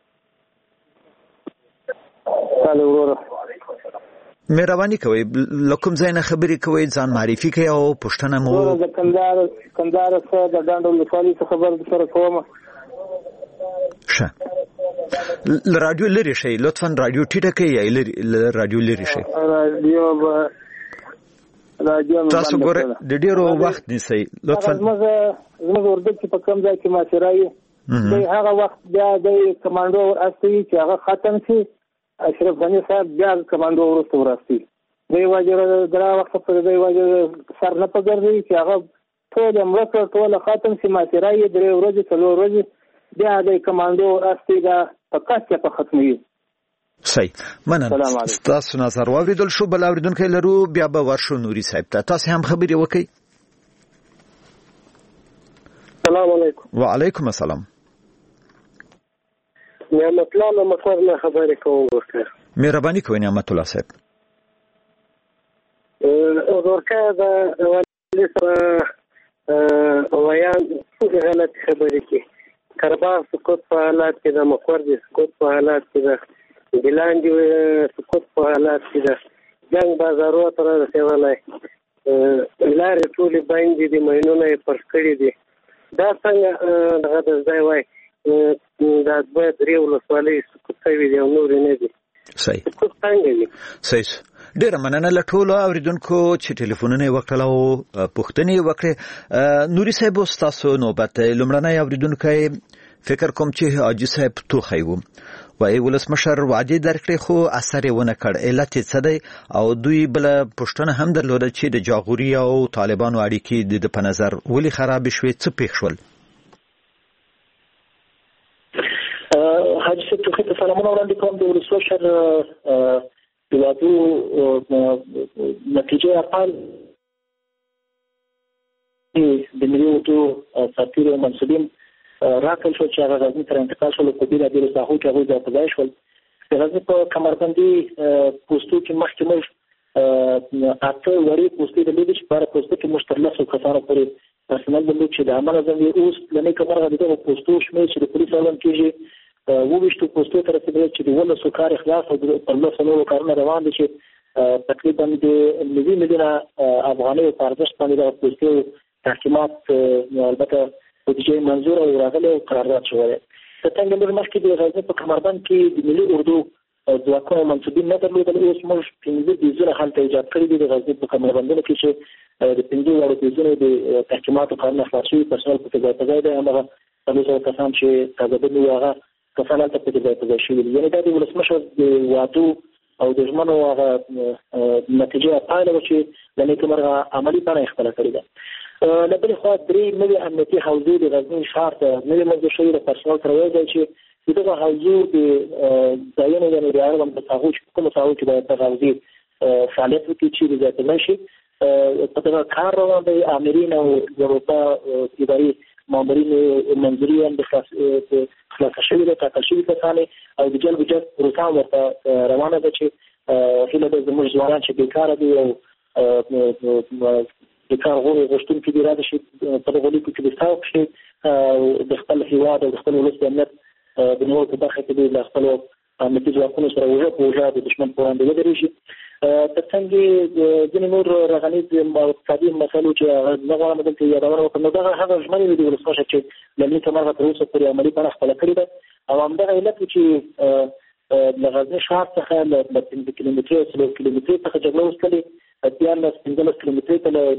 سلام ورور مهرباني کوي لکم زینه خبري کوي ځان معرفي کوي او پښتنه مو د کندهار کندهار څخه د ډانډو لوالي څخه خبر سره کوم شه رادیو لري شي لطفا رادیو ټیټه کوي یا لري رادیو لري شي رادیو به رادیو تاسو ګوره د ډیرو وخت نیسي لطفا زموږ زموږ ورته چې په کوم ځای کې ماشرای دی هغه وخت بیا د کمانډو اصلي چې هغه ختم شي اشرف غنی صاحب بیا کمانډو ورسته ورسي دی واجب درا وخت پر دی واجب سر نه پګرځي چې هغه ټول امرته ټول ختم شي ماشرای درې ورځې څلور ورځې بیا د کمانډو اصلي دا پکاسته په ختمي صحیح مننه تاسو نظر واوریدل شو بل اوریدونکو لرو بیا به ورشو نوري صاحب ته تاسو هم خبري وکي السلام علیکم وعلیکم السلام نعمت الله مصر نه خبرې کوم ورته مهرباني کوئ نعمت الله صاحب او ورکه دا ولې سره ویان څه غلط خبرې کوي کرباغ سقوط په حالات کې د مقوردي سقوط په حالات کې د ګلاندې سقوط په حالات کې د جنگ بازارو تر رسېدلای لارې ټولې باندې د مینونه پر کړې دي دا څنګه دغه د ځای وای دا د درې ولسوالۍ سقوط کوي دی نور نه دي صحیح سقوط څنګه دي صحیح ډیر مننه له ټولو اوریدونکو چې ټلیفونونه وکړل او پوښتنې وکړې نوري صاحب تاسو نوبت لمړنۍ اوریدونکو فکر کوم چې حاجی صاحب توخی وو وای ولسمشر وعده درکړي خو اثر یې ونه کړ علت څه دی او دوی بل پښتنه هم درلوده چې د جاغوري او طالبانو اړیکې د په نظر ولې خراب شوې څه پیښ شول حاجی صاحب توخی ته سلامونه وړاندې کوم د ولسمشر د واده نتیجه اقل د ملي اردو سفیر او منصبین راکل شو چې هغه غزني تر انتقال شول په بیره بیره ساحو کې هغوی د ځای شول د غزني په کمربندي پوسټو کې مخکې موږ اته وړې پوسټې درلودې چې په هره پوسټه کې موږ تر لسو کسانو پورې پرسنل درلود چې د عمله زموږ اوس لنې کمرغه د دغو پوسټو شمېر چې د پولیس علم کېږي وویشتو پوسټو ته رسېدلی چې د ولسو کار خلاص او پر لسو نورو کارونه روان دي چې تقریبا د نوي میلیونه افغانیو په ارزښت باندې دغه پوسټو تحکیمات البته بودجه منظور او راغلی او قرارداد شوی دی د څنګه موږ مخکې د غزني په کمربند کې د ملي اردو ځواکونو منصبین نه درلودل اوس موږ پنځه بیزونه هلته ایجاد کړي دي د غزني په کمربندونو کې چې د پنځه واړو بیزونو د تحکیماتو کارونه خلاص شوي پرسنل په ځای په ځای دی هماغه څلور سوه کسان چې تازه بندي وو هغه کسان ته په دې ځای شوي دي. یعنې دا د ولسمشر د وعدو او د ژمنو هغه نتیجه پایله و چې د نیکمرغه عملي بڼه خپله کړې ده. له بلې خوا درې نوي امنیتي حوزې د غزني ښار ته نوې منظور شوي د پرسونل سره یو ځای چې د دغه حوزو د ځایونو یعنې د اړوند د ساحو چې کومو ساحو چې باید دغه حوزې فعالیت وکړي چیرې زیاتېدلی شي په دغه کار روان دی. امرین او د اروپا اداري مامورین منظوري هم د خلاصه شوي ده، ټاکل شوي کسان او د جلب جذب پروسه هم ورته روانه ده چې هیله ده زموږ ځوانان چې بېکاره دي او د کار غوښتونکي دي راشي شي په دغه لیکو کې د ستاو کښې د خپل هېواد او د خپل ولس د امنیت د نورو په برخه کې دي له خپلو امنیتي ځواکونو سره وژه په وژه د دښمن په وړاندې ودرېږي. تر څنګ ځینې نور رغنیز اقتصادي مسایلو چې نه غواړم دلته یادونه وکړم، نو دغه هغه ژمنې دي د ولسمشر چې له نیکمرغه تر اوسه پورې عملي بڼه خپله کړې ده او همدغه علت و چې له غزني ښار څخه له پنځه کیلومترۍ او څلور کیلومترۍ څخه جګړه وستلې دیارلس پنځلس کیلومترۍ ته له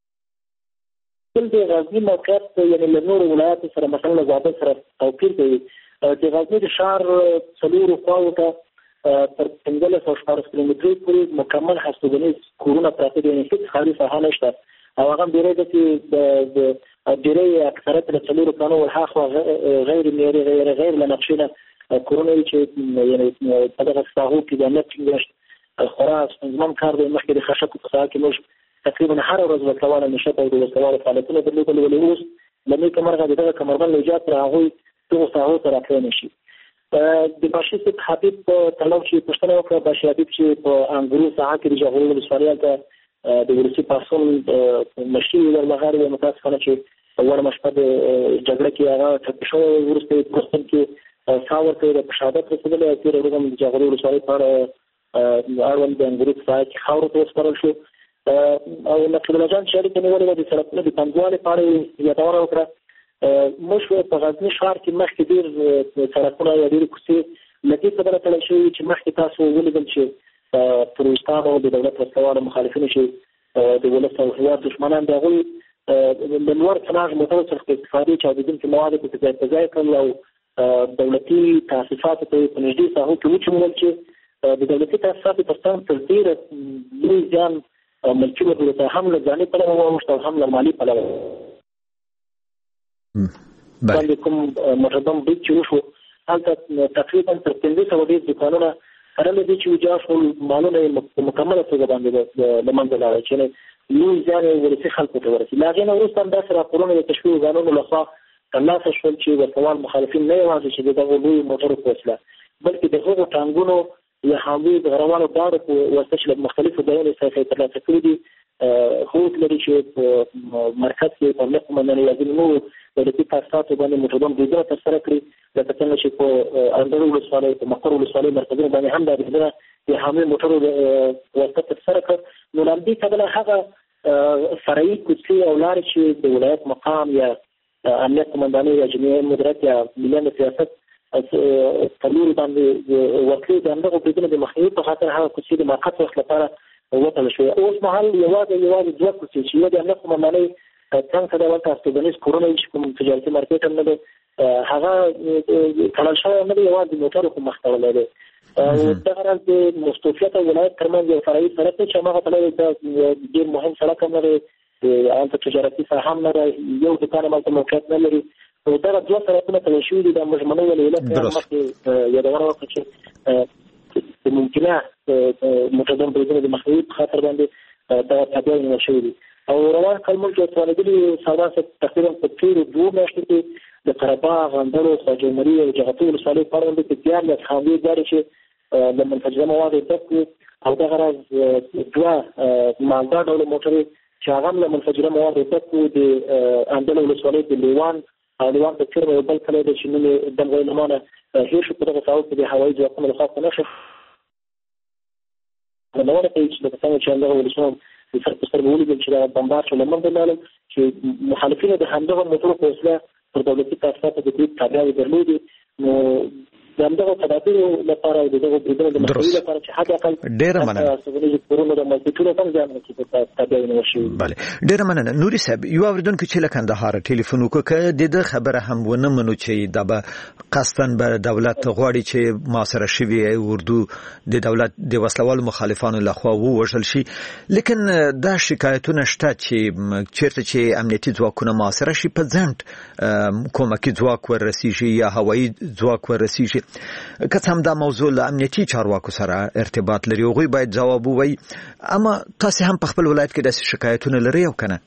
بل د غزني موقعیت یعنې له نورو ولایاتو سره مثلا له زابل سره توپیر کوي. د غزني د ښار څلورو خواوو ته تر پنځلس او شپاړس کیلومترۍ پورې مکمل هستوګنیز کورونه پراته دي، یعنې هېڅ ښاري ساحه نشته او هغه هم ډېری ده چې د ډېری اکثریت له څلورو کلونو ورهاخوا غیر معیاري غیر غیر له نقشې نه کورونه وي چې یعنې په دغه ساحو کې د امنیت ټینګښت خورا ستونزمن کار دی. مخکې د خشکو په ساحه کې موږ تقریبا هره ورځ وسلواله نشته او د وسلوالو فعالیتونه درلودل، ولې اوس له نیکمرغه د دغه کمربند نجات تر هغوی دغو ساحو ته راتلی نه شي. د باشي صاحب حبیب په تړاو چې پوښتنه وکړه، باشي حبیب چې په انګورو ساحه کې د جغوري ولسوالۍ هلته د ولسي پاڅون مشري ورمغاړې وه، متاسفانه چې وړمه شپه د جګړه کې هغه ټپي شوی، وروسته یې په روغتون کې ساه ورکړې ده، په شهادت رسېدلی او تېره ورځ هم د جغوري ولسوالۍ په اړه اړوند د انګورو په ساحه کې خاورو ته وسپارل شو. او نقیب الله جان چې اړیکې نیولې وه د سړکونو د پنځوالي په اړه یې یادونه وکړه. موږ په غزني ښار کې مخکې ډېر سړکونه یا ډېرې کوڅې له دې سببه تړل شوي چې مخکې تاسو ولیدل چې تروریستانو د دولت وسلوالو مخالفینو چې د ولس او هېواد دښمنان د هغوی د لوړ څراغ موټرو څخه استفادې چاودېدونکي مواد یې پکې ځای په ځای کړل او دولتي تاسیساتو ته یې په نږدې ساحو کې وچمول چې د دولتي تاسیساتو تر څنګ تر ډېره لوی زیان ملکي وګړو ته هم له ځاني پلوه واوښت او هم له مالي پلوه باندې کوم متردم برید چې وشو هلته تقریبا تر پنځه سوه ډېر دوکانونه کرلې دي چې ویجاړ شول، مالونه یې په مکمله توګه باندې له منځه لاړل چې لوی زیان یې ولسي خلکو ته ورسېد. له هغې نه وروسته هم داسې راپورونه د تشویق ځانونو لخوا ترلاسه شول چې ورتوال مخالفین نه یوازې چې د دغو لویو موټرو په وسیله بلکې د هغو ټانګونو یا هغوی د غروالو داړو په واسطه چې له مختلفو ځایونو څخه یې ترلاسه کړي دي هوډ لري چې په مرکز کې په امنیت قومندانۍ یا ځینې نورو دولتي تاسیساتو باندې متردم بریدونه ترسره کړي، لکه څنګه چې په اندړ ولسوالۍ په مقر ولسوالۍ مرکزونو باندې هم دا بریدونه د حاملې موټرو په واسطه ترسره کړ. نو له همدې کبله هغه فرعي کوڅې او لارې چې د ولایت مقام یا امنیت قومندانۍ یا جمعیت مدیریت یا ملي امنیت ریاست په لوري باندې ورتلي د همدغو بریدونو د مخنیوي په خاطر هغه کوڅې د موقت وخت لپاره وتړل شوې. اوس مهال یوازې یوازې دوه کوڅې چې یو د امنیت قومندانۍ څنګ ته دلته هستوګنیز کورونه چې کوم تجارتي مارکېټ هم نه دی هغه تړل شوی نه دی، یوازې موټرو خو مخ تړلی دی. دغه راز د مستوفیت او ولایت ترمنځ یو فرعي سړک دی چې هماغه تړلی دا ډېر مهم سړک هم نه دی، هلته تجارتي ساحه هم نه دی، یو دوکان هم هلته موقعیت نه لري. نو دغه دوه سړکونه تړل شوي دي. دا موږ منو ولې علت یې مخکې یادونه وکړه چې د ممکنه متردم بریدونو د مخنیوي په خاطر باندې دغه تابع نیول شوي دي. او روان کال موږ چې ځوانېدلي ساده تقریبا په تېرو دوو میاشتو کې د قره باغ، اندړو، خواجه عمري او جغتو ولسوالۍ په اړه باندې کې دیارلس حملې جاري چې د منفجره موادو ډک وو او دغه راز دوه مالدار ډوله موټرې چې هغه هم له منفجره موادو ډک وو د اندړو ولسوالۍ د لیوان او لیوان په څېر یو بل کلی دی چې نوم یې دمغی نمانه هېر شو. په دغه ساحو کې د هوایي ځواکونو لخوا په نښه نمونه کوي چې لکه څنګه چې همدغه ولسونه د سر په سترګو ولیدل چې دا بمبار شو له منځه لاړل، چې مخالفینو د همدغه موټرو په وسیله پر دولتي تاسیساتو د برید تابعیاوې درلودې. نو د همدغه تدابیرو لپاره او دغه بریدونو د مخنیوي لپاره چې حد اقل ډېره مننه سوداګریز کورونو د مسجدونو هم ځان کې په تابع نشي. بله ډېره مننه. نوري صاحب یو اوریدونکو چې له کندهار ټلیفون وکړ د دې خبره هم ونه منو چې د قصدن به دولت غواړي چې معاصره شوی اردو د دولت د وسلوالو مخالفانو لخوا ووژل شي، لیکن دا شکایتونه شته چې چیرته چې امنیتي ځواکونه معاصره شي په ځنډ کومکي ځواک ورسیږي یا هوایي ځواک ورسیږي. که څه هم دا موضوع له امنیتي چارواکو سره ارتباط لري هغوی باید ځواب ووایي، اما تاسو هم په خپل ولایت کې داسې شکایتونه لرئ او کنه؟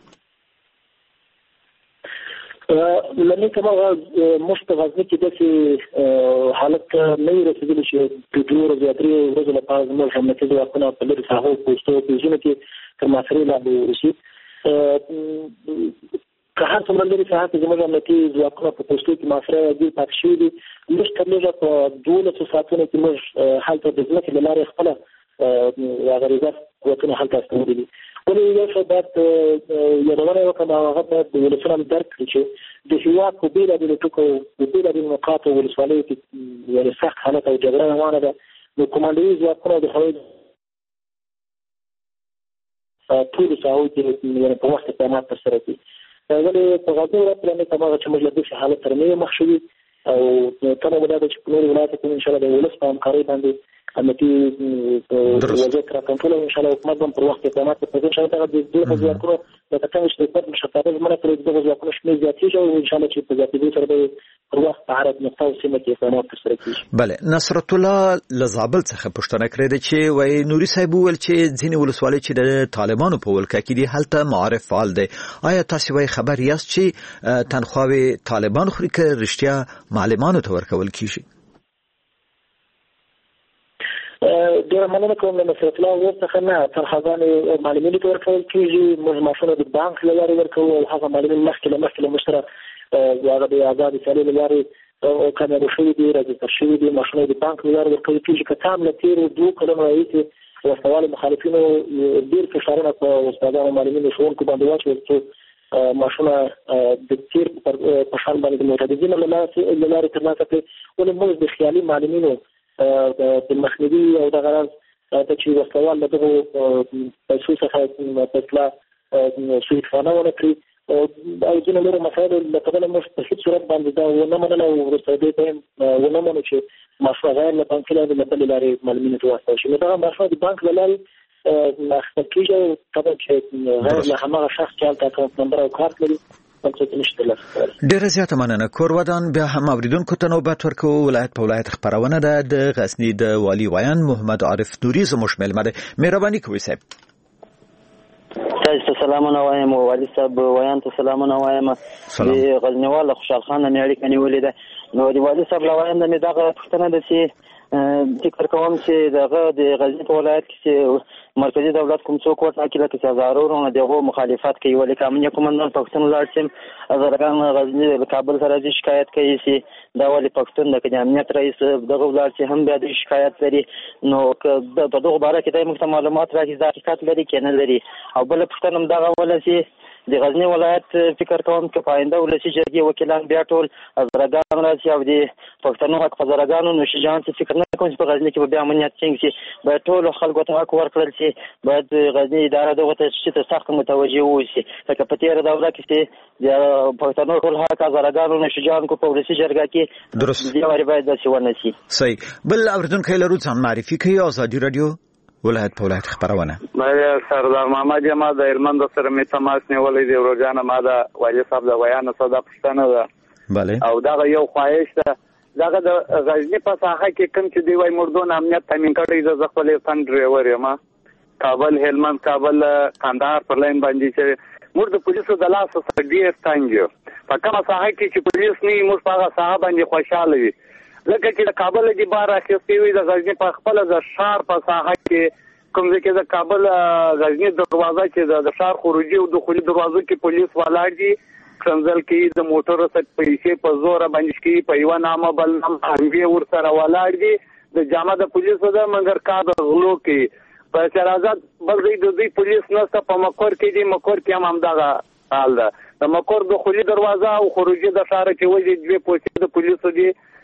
لمن کما مشت غزنی کې داسې حالت نه رسیدلی چې په دوه ورځې یا درې ورځې لپاره زموږ امنیتي ځواکونه په لرې ساحو پوسټو پیژنه کې تر محاصرې لاندې ورسي. که هر څومره لرې ساحه کې زموږ امنیتي ځواکونه په پوسټو کې محاصره دي پاتې شوي دي، موږ تر لږه په دولسو ساعتونو کې موږ هلته د ځمکې له لارې خپله هغه ریزرف قوتونه هلته استولي دي. ولې یو څه باید یادونه وکړم او هغه باید د ولسونو هم درک کړي چې د هېواد په بېلابېلو ټکو په بېلابېلو نقاطو ولسوالیو کې یعنې سخت حالت او جګړه روانه ده. نو کمانډوي ځواکونه د هغوی ټولو ساحو کې یعنې په وخت اقدامات ترسره کړي. ولې په غزني ولایت کې لنډ هماغه چې موږ له داسې حالت سره نه یو مخ شوي او تمه مو دا ده چې په نورو ولایتو کې انشاءالله د ولس په همکارۍ باندې امنیتي وضعیت را کنټرول او انشاءالله حکومت به پر وخت اقدامات وکړي. انشاءالله دغه د دغه ځواکونو لکه څنګه چې د حکومت مشرتابه ژمنه کړې دغه ځواکونو شمېر زیاتېږي او انشاءالله چې په زیاتېدو سره به پر وخت په هره نقطه او سیمه کې اقدامات ترسره کېږي. بله نصرت الله له زابل څخه پوښتنه کړې ده چې وایي نوري صاحب وویل چې ځینې ولسوالۍ چې د طالبانو په ولکه کې دي هلته معارف فعال دی. آیا تاسو وایي خبر یاست چې تنخواوې طالبان خوري که رښتیا معلمانو ته ورکول کېږي؟ ډېره مننه کوم له نصرت الله ور څخه نه تنخواګانې معلمینو ته ورکول کېږي. موږ معاشونه د بانک له لارې ورکوو او هغه معلمین مخکې له مخکې له موږ سره هغه د آزادې سیالۍ له لارې کامیابه شوي دي، راجستر شوي دي. معاشونه د بانک له لارې ورکول کېږي. که څه هم له تېرو دوو کلونو راهیسې وسلوالو مخالفینو ډېر فشارونه په استادانو معلمینو ښوونکو باندې واچول څو معاشونه د تېر په شان باندې د معتدینو له لارې ترلاسه کړي. ولې موږ د خیالي معلمینو د مخنیوي او دغه راز ته چې وسلوال له دغو پیسو څخه په اصطلاح سویدخانه ونه کړي او ځینې نورو مسایلو له کبله موږ په هېڅ صورت باندې دا ونه منله او وروسته دې ته ونه منو چې معاشونه غیر له بانکي لارې له بلې لارې معلمینو ته واستول شي. نو دغه معاشونه د بانک له لارې اخیستل کېږي او طبعا چې غیر له هماغه شخص چې هلته اکاونټ نمبر او کارت لري ډیره زیاته مننه. کورودان بیا هم اوریدونکو ته نوبت ورکو. ولایت په ولایت خبرونه ده د غزنی د والی ویان محمد عارف نوري زموږ مېلمه ده. مهرباني کوئ صاحب. تاسو ته سلامونه وایم او والي صاحب ویان ته سلامونه وایم. د غزنیوال خوشحال خان مې اړیکه نیولې ده. نو د والي صاحب له وایم د مې دغه پوښتنه ده چې فکر کوم چې دغه د غزنی په ولایت کې چې مرکزي دولت کوم څوک وټاکي لکه چې هزارونه دغه مخالفت کوي ولې امنیه کومندان پښتون لاړ شم هزارګان غزنی د کابل سره د شکایت کوي چې دا ولې پښتون د امنیت رئیس دغه ولر چې هم بیا د شکایت لري. نو په دغه باره کې د مخته معلومات راځي د حقیقت لري کې نه لري. او بل پښتون هم دغه ول چې د غزنی ولایت فکر کوم چې پاینده ولسی جرګې وکیلان بیا ټول هزارګان راځي او د پښتنو حق هزارګانو نوشیجان چې فکر نه کوم چې په غزنی کې بیا امنیت څنګه چې باید ټول خلکو ته حق ورکړل شي. باید غزنی اداره دغه ته چې سخت متوجه وشي لکه په تېره دوره کې چې د پښتنو ټول حق هزارګانو نوشیجان کو په ولسی جرګه کې درست دی وری باید داسې ونه شي. صحیح. بل اوریدونکو لرو ځان معرفي کوي. آزادي رادیو ولایت په ولایت خبرونه. مې سردار محمد جما د هلمند سره می تماس نیولې دی ورځانه ما دا والي صاحب د بیان صدا پښتنه ده. bale او دا یو خواهش ده داغه د غزنی په ساحه کې کوم چې دی وای مردون امنیت تامین کړی د خپل فن ډرایور یم کابل هلمند کابل کندهار پر لاین باندې چې مرد پولیسو د لاس سره ډیر څنګه په کومه ساحه کې چې پولیس نه موږ په هغه ساحه باندې خوشاله وي لکه چې د کابل دی بار اخیستي وي د غزنی په خپل د شهر په ساحه کې کوم ځکه د کابل غزنی دروازه چې د شهر خروجي او دخولي دروازو کې پولیس ولاړ دي څنګه کې د موټر سره پیسې په زور باندې کې په یو نامه بل نام هغه ور سره ولاړ دي د جامه د پولیسو د منګر کار غلو کې په شرازات بل دی د دې پولیس نسته په مکور کې دی مکور کې هم همدغه حال ده د مکور دخولي دروازه او خروجي د شهر کې وځي دوی پولیس د پولیسو دي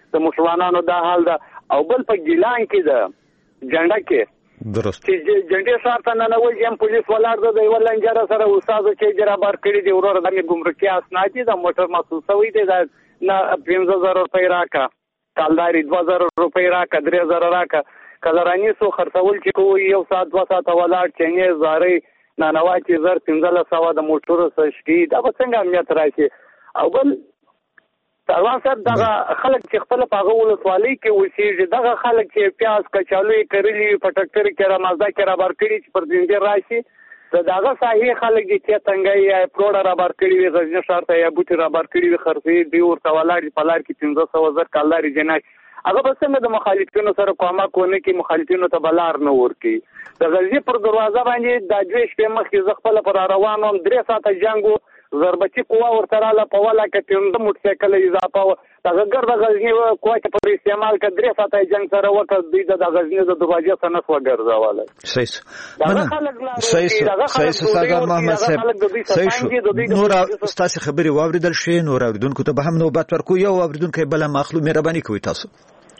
د مسلمانانو دا حال ده. او بل په ګیلان کې ده جنډه کې درست چې جنډې ښار ته ننوځي هم پولیس ولاړ ده د یوه لنجره سره استادو چې جرابار کړي دي وروره د مې ګمرکي اسناد دي د موټر محسوس شوی دی دا نه پنځه زره روپۍ راکه کالداري دوه زره روپۍ راکه درې زره راکه کله رانیسو خرڅول چې کوو یو ساعت دوه ساعته ولاړ چینې زارۍ نانواتې زر پنځلس سوه د موټرو سشکي دا به څنګه امنیت راشي. او بل سروان صاحب دغه خلک چې خپل په هغه ولسوالۍ کې اوسېږي دغه خلک چې پیاز کچالو یې کرلي په ټکټر کې رامازده کې رابار کړي چې پر زنجیر راشي د دغه ساحې خلک دي چې تنګی یا پروډه رابار کړي وي غزني ښار ته یا بوټي رابار کړي وي خرڅوي دوی ورته ولاړ دي په لار کې پنځه سوه زر کالداري جناش هغه به څنګه د مخالفینو سره کومک ونه کړي مخالفینو ته به لار نه ورکړي. د غزني پر دروازه باندې دا دوې شپې مخکې زه خپله پر روان وم درې ساعته جنګ و ضربتي قوه ورته راله په وله کې پنځه موټرسایکل اضافه وه دغه ګرده غزني قوه چې پر استعمال کړه درې ساعته یې جنګ سره وکړه دوی د غزني د دروازې څخه نه سوه ګرځولی. صحیح صحیح سردار محمد صاحب صحیح شو. نور ستاسې خبرې واورېدل شوې نور اورېدونکو ته به هم نوبت ورکو. یو اورېدونکی بله مخلو مهرباني کوئ تاسو.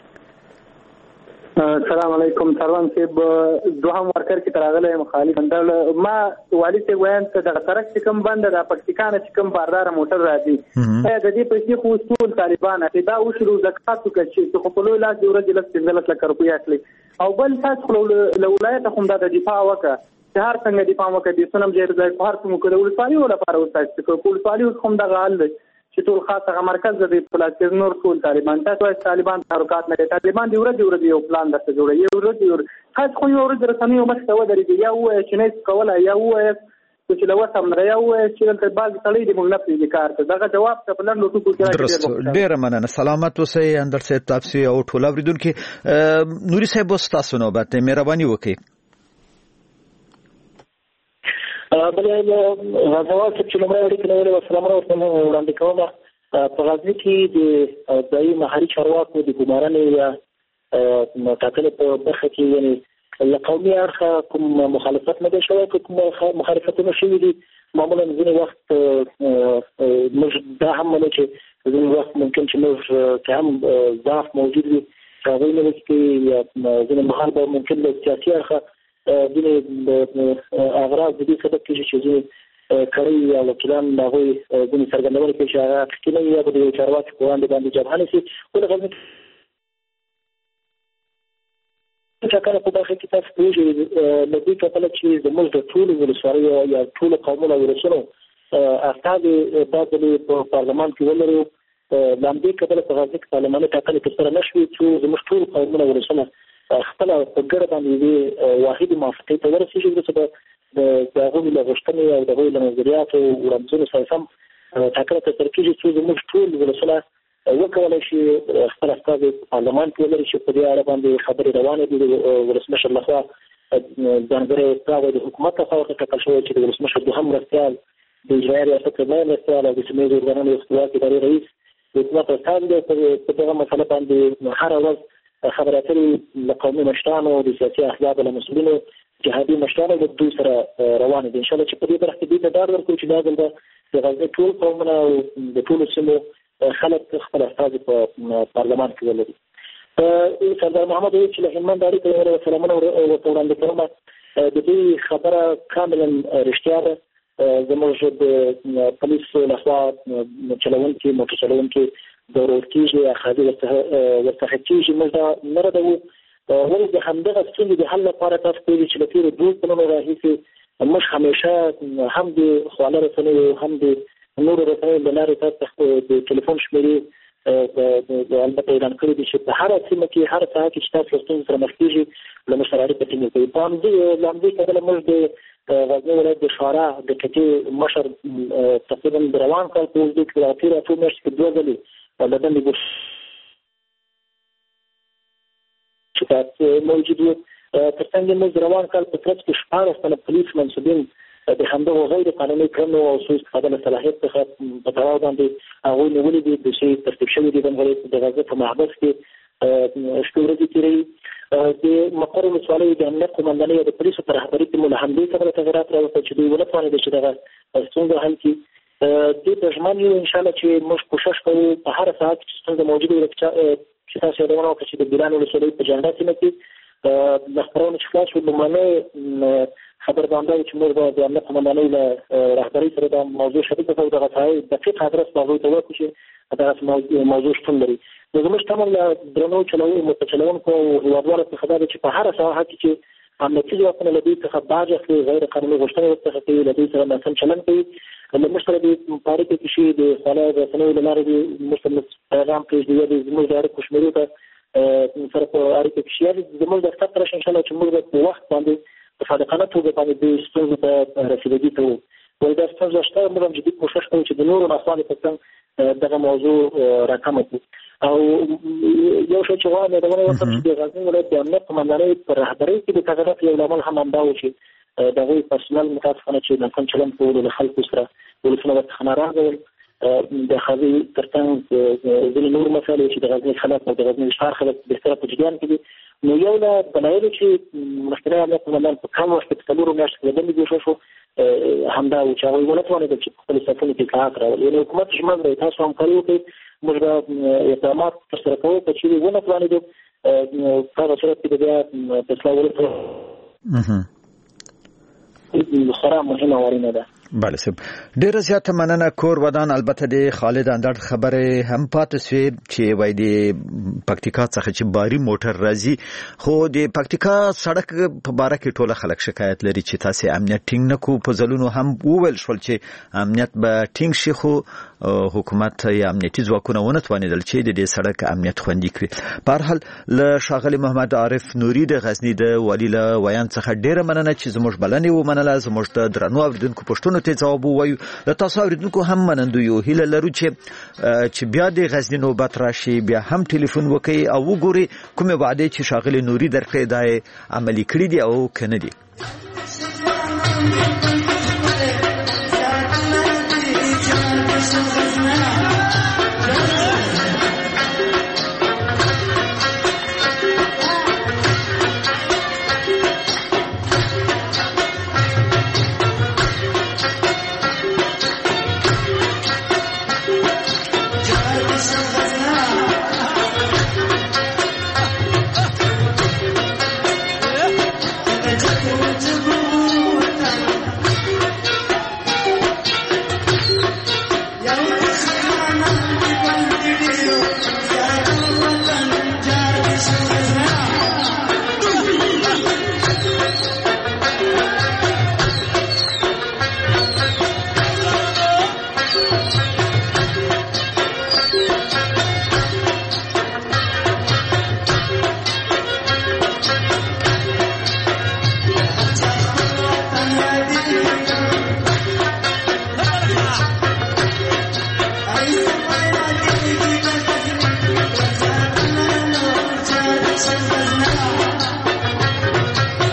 السلام علیکم سروان صاحب دوهم ورکر کې تراغلی مخالف ما والي صاحب وایم چې دغه سړک چې کوم بند ده پکتیکانه چې کوم بارداره موټر راځي د دې پیسې خو ټول طالبان چې دا وشرو زکات وکړي چې خو په لوی لاس د ورځې لس پنځلس لکه روپۍ اخلي. او بل تاسو خو له ولایته هم دا د دفاع وکړه چې هر څنګه دفاع وکړي د سنم جهر ځای په هر څه مو کړه ولسوالي ولپاره وساتي چې ولسوالي هم دغه حل دی چې ټول خاصه مرکز د پلاستیک نور ټول طالبان تاسو طالبان تحرکات نه طالبان دی ورته ورته یو پلان درته جوړي یو ورته یو خاص خو یو ورته رسمي مخته ودرېږي یا و چې نه کوله یا و چې لو سم نه یا و چې تل باز تړي دی موږ نه پیږي کار ته دغه جواب ته بلند لټو کوي. درست ډیر مننه سلامت اوسئ اندر صاحب تاسو او ټول اوریدونکو نوري صاحب تاسو نو به مهرباني وکړئ. بلې غزوات چې لمړی اړیکې لري او سلام ورته وړاندې کوم په غزني کې د ځایي محلي چارواکو د ګمارنې یا ټاکلې په برخه کې یعنې له قومي اړخه کوم مخالفت نه دی شوی کوم مخالفتونه شوي دي معمولا ځینې وخت موږ دا هم منو چې ځینې وخت ممکن چې موږ که هم ضعف موجود وي هغوی نه وکړي یا ځینې مهال به ممکن له سیاسي اړخه ځینې اغراض د دې سبب کېږي چې ځینې کړۍ یا وکیلان هغوی ځینې څرګندونه کوي چې هغه حقیقي نه وي یا به د یو چارواکي په وړاندې باندې جبهه نیسي. خو د غزني ټاکنه په برخه کې تاسو پوهېږئ له دې کبله چې زموږ د ټولو ولسوالیو یا ټولو قومونو او ولسونو استازي دا ځلې په پارلمان کې ولرو له همدې کبله په غزني کې پارلماني ټاکنې ترسره نه شوې څو زموږ ټول قومونه او ولسونه خپل په ګډه باندې واحد موافقې ته ورسېږي چې د هغوی له غوښتنې او د هغوی له نظریاتو وړاندیزونو سره سم ټاکنه ترسره کېږي څو زموږ ټول ولسونه وکولی شي خپل استازي پارلمان کې ولري چې په دې اړه باندې خبرې روانې دي د ولسمشر لخوا ځانګړی استازی د حکومت لخوا ورته ټاکل شوی چې د ولسمشر دوهم مرستیال د اجرایي ریاست لومړی مرستیال او د سیمه ییزو ارګانونو د خپلواکۍ ادارې رئیس د حکومت استازی دی په دغه مسله باندې هره ورځ خبرې اترې له قومي مشرانو د سیاسي احزابو له مسؤلینو جهادي مشرانو له دوی سره روانې دي. انشاءالله چې په دې برخه کې دوی ته ډاډ ورکړو چې دا ځل به د غزني ټول قومونه او د ټولو سیمو خلک خپل استازي په پارلمان کې ولري. سردار محمد وویل چې له هلمند اړیکه لري سلامونه ورته وړاندې کوم د دې خبره کاملا رښتیا ده. زموږ د پولیسو لخوا چلوونکي موټر چلوونکي د ورور کېږي یا خادي ورڅخه کېږي موږ دا نه ردوو ولې د همدغه ستونزې د حل لپاره تاسو پوهېږئ چې له تېرو دوو کلونو راهیسې موږ همیشه هم د خواله رسنیو هم د نورو رسنیو له لارې تاسو د ټلیفون شمېرې البته اعلان کړي دي چې په هره سیمه کې هر ساعت کې چې تاسو له ستونزې سره مخ کېږي له موږ سره اړیکه ټینګه کوي. په همدې له همدې کبله موږ د غزني ولایت د شورا د کتې مشر تقریبا د روان کال په اوږدو کې د تېرو اتو میاشتو کې دوه ځلې له دندې ګوښ چې تاسو موجود وو تر څنګ موږ روان کال په ترڅ کې شپاړس تنه پولیس منصبین د همدغو غیر قانوني کړنو او سوء استفادې له صلاحیت څخه په تړاو باندې هغوی نیولي دي د شی ترتیب شوي دي د غزني په محبس کې شپې ورځې تېروي. د مقر ولسوالۍ د امنیت قومندانۍ او د پولیسو په رهبرۍ کې مو له همدې کبله تغیرات راوستل چې دوی ونه توانېدل چې دغه ستونزه حل کړي. دې ته ژمن یو انشاءالله چې موږ کوشش کوو په هر ساعت کې ستونزه موجوده وي چې تاسو یادونه وکړه چې د ګیلان ولسوالۍ په جنډا سیمه کې د خبرونو چې خلاص شو لومړنۍ خبر باندې چې موږ د امنیت قومندانۍ له رهبرۍ سره د موضوع شریکه کوو دغه ځای دقیق ادرس به هغوی ته ورکړو چې دغه موضوع شتون لري. نو زموږ تمام له درنو متچلونکو او هیوادوالو څخه دا چې په هره ساحه کې چې امنیتي ځواکونه له دوی څخه باج اخلي، غیر قانوني غوښتنې ورڅخه کوي، له دوی سره ناسم چلند کوي، له موږ سره د اړیکې کې شي د خلک د رسنیو له لارې موږ سره پیغام پرېږدي یا د زموږ د اړیکو شمېرو ته سره په اړیکه کې شي یا زموږ دفتر ته راشي انشاءالله چې موږ په وخت باندې په صادقانه توګه باندې د ستونزو ته رسېدګي کوو. ولې دا ستونزه شته موږ هم جدي کوښښ کوو چې د نورو ناخوالو په څنګ دغه موضوع راکمه کړو. او یو شی چې غواړم یادونه وکړم چې د غزني ولایت د امنیت قومندانۍ په رهبرۍ کې د تغیرات یو لامل هم همدا و چې د هغوی پرسونل متاسفانه چې ناسم چلند کولو له خلکو سره ولسونه ورڅخه ناراضه ول. د هغې ترڅنګ ځینې نور مسایل چې د غزني خلک او د غزني ښار خلک بهتره په جریان کې دي. نو یو له دلایلو چې مخکنی امنیت قومندان په کم وخت کې په څلورو میاشتو کې د دندې جوړ شو همدا و چې هغوی ونه توانېدل چې په خپلو سرحدونو کې اطلاعات راولي. یعنې حکومت ژمن دی تاسو همکاري وکړئ، موږ به اقدامات ترسره کوو، که چېرې ونه توانېدو په هغه صورت کې به بیا په اصلاح ولسو خورا مهمه او اړینه ده. بله صاحب ډیره زیاته مننه. کور ودان البته د خالد اندړ خبره هم پاتې شوې چې وای د پکتیکا څخه چې باري موټر راځي، خو د پکتیکا سړک په باره کې ټوله خلک شکایت لري چې تاسو امنیت ټینګ نه کو. په ځلونو هم وویل شول چې امنیت به ټینګ شي، خو حکومت یا امنیتي ځواکونه ونه توانېدل چې د دې سړک امنیت خوندي کړي. په هر حال له ښاغلي محمد عارف نوري د غزني د والي له ویان څخه ډیره مننه چې زموږ بلنې ومنله. زموږ د درنو اوریدونکو پوښتنو ته ځواب ووایو. له تاسو اوریدونکو هم منندو یو هیله لرو چې چې بیا د غزني نوبت راشي، بیا هم ټلیفون وکړي او وګوري کومې وعدې چې ښاغلي نوري درکړې دا عملي کړي دي او که نه دي.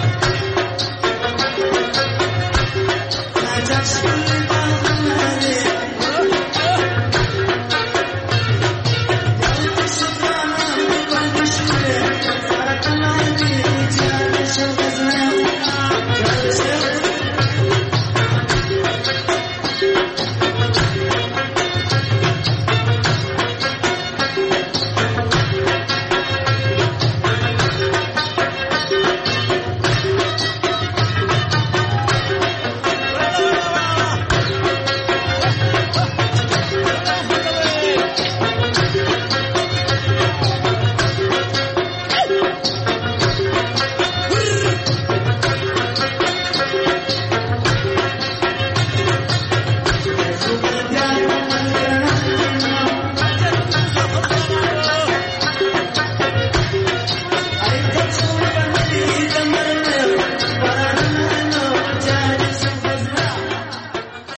Just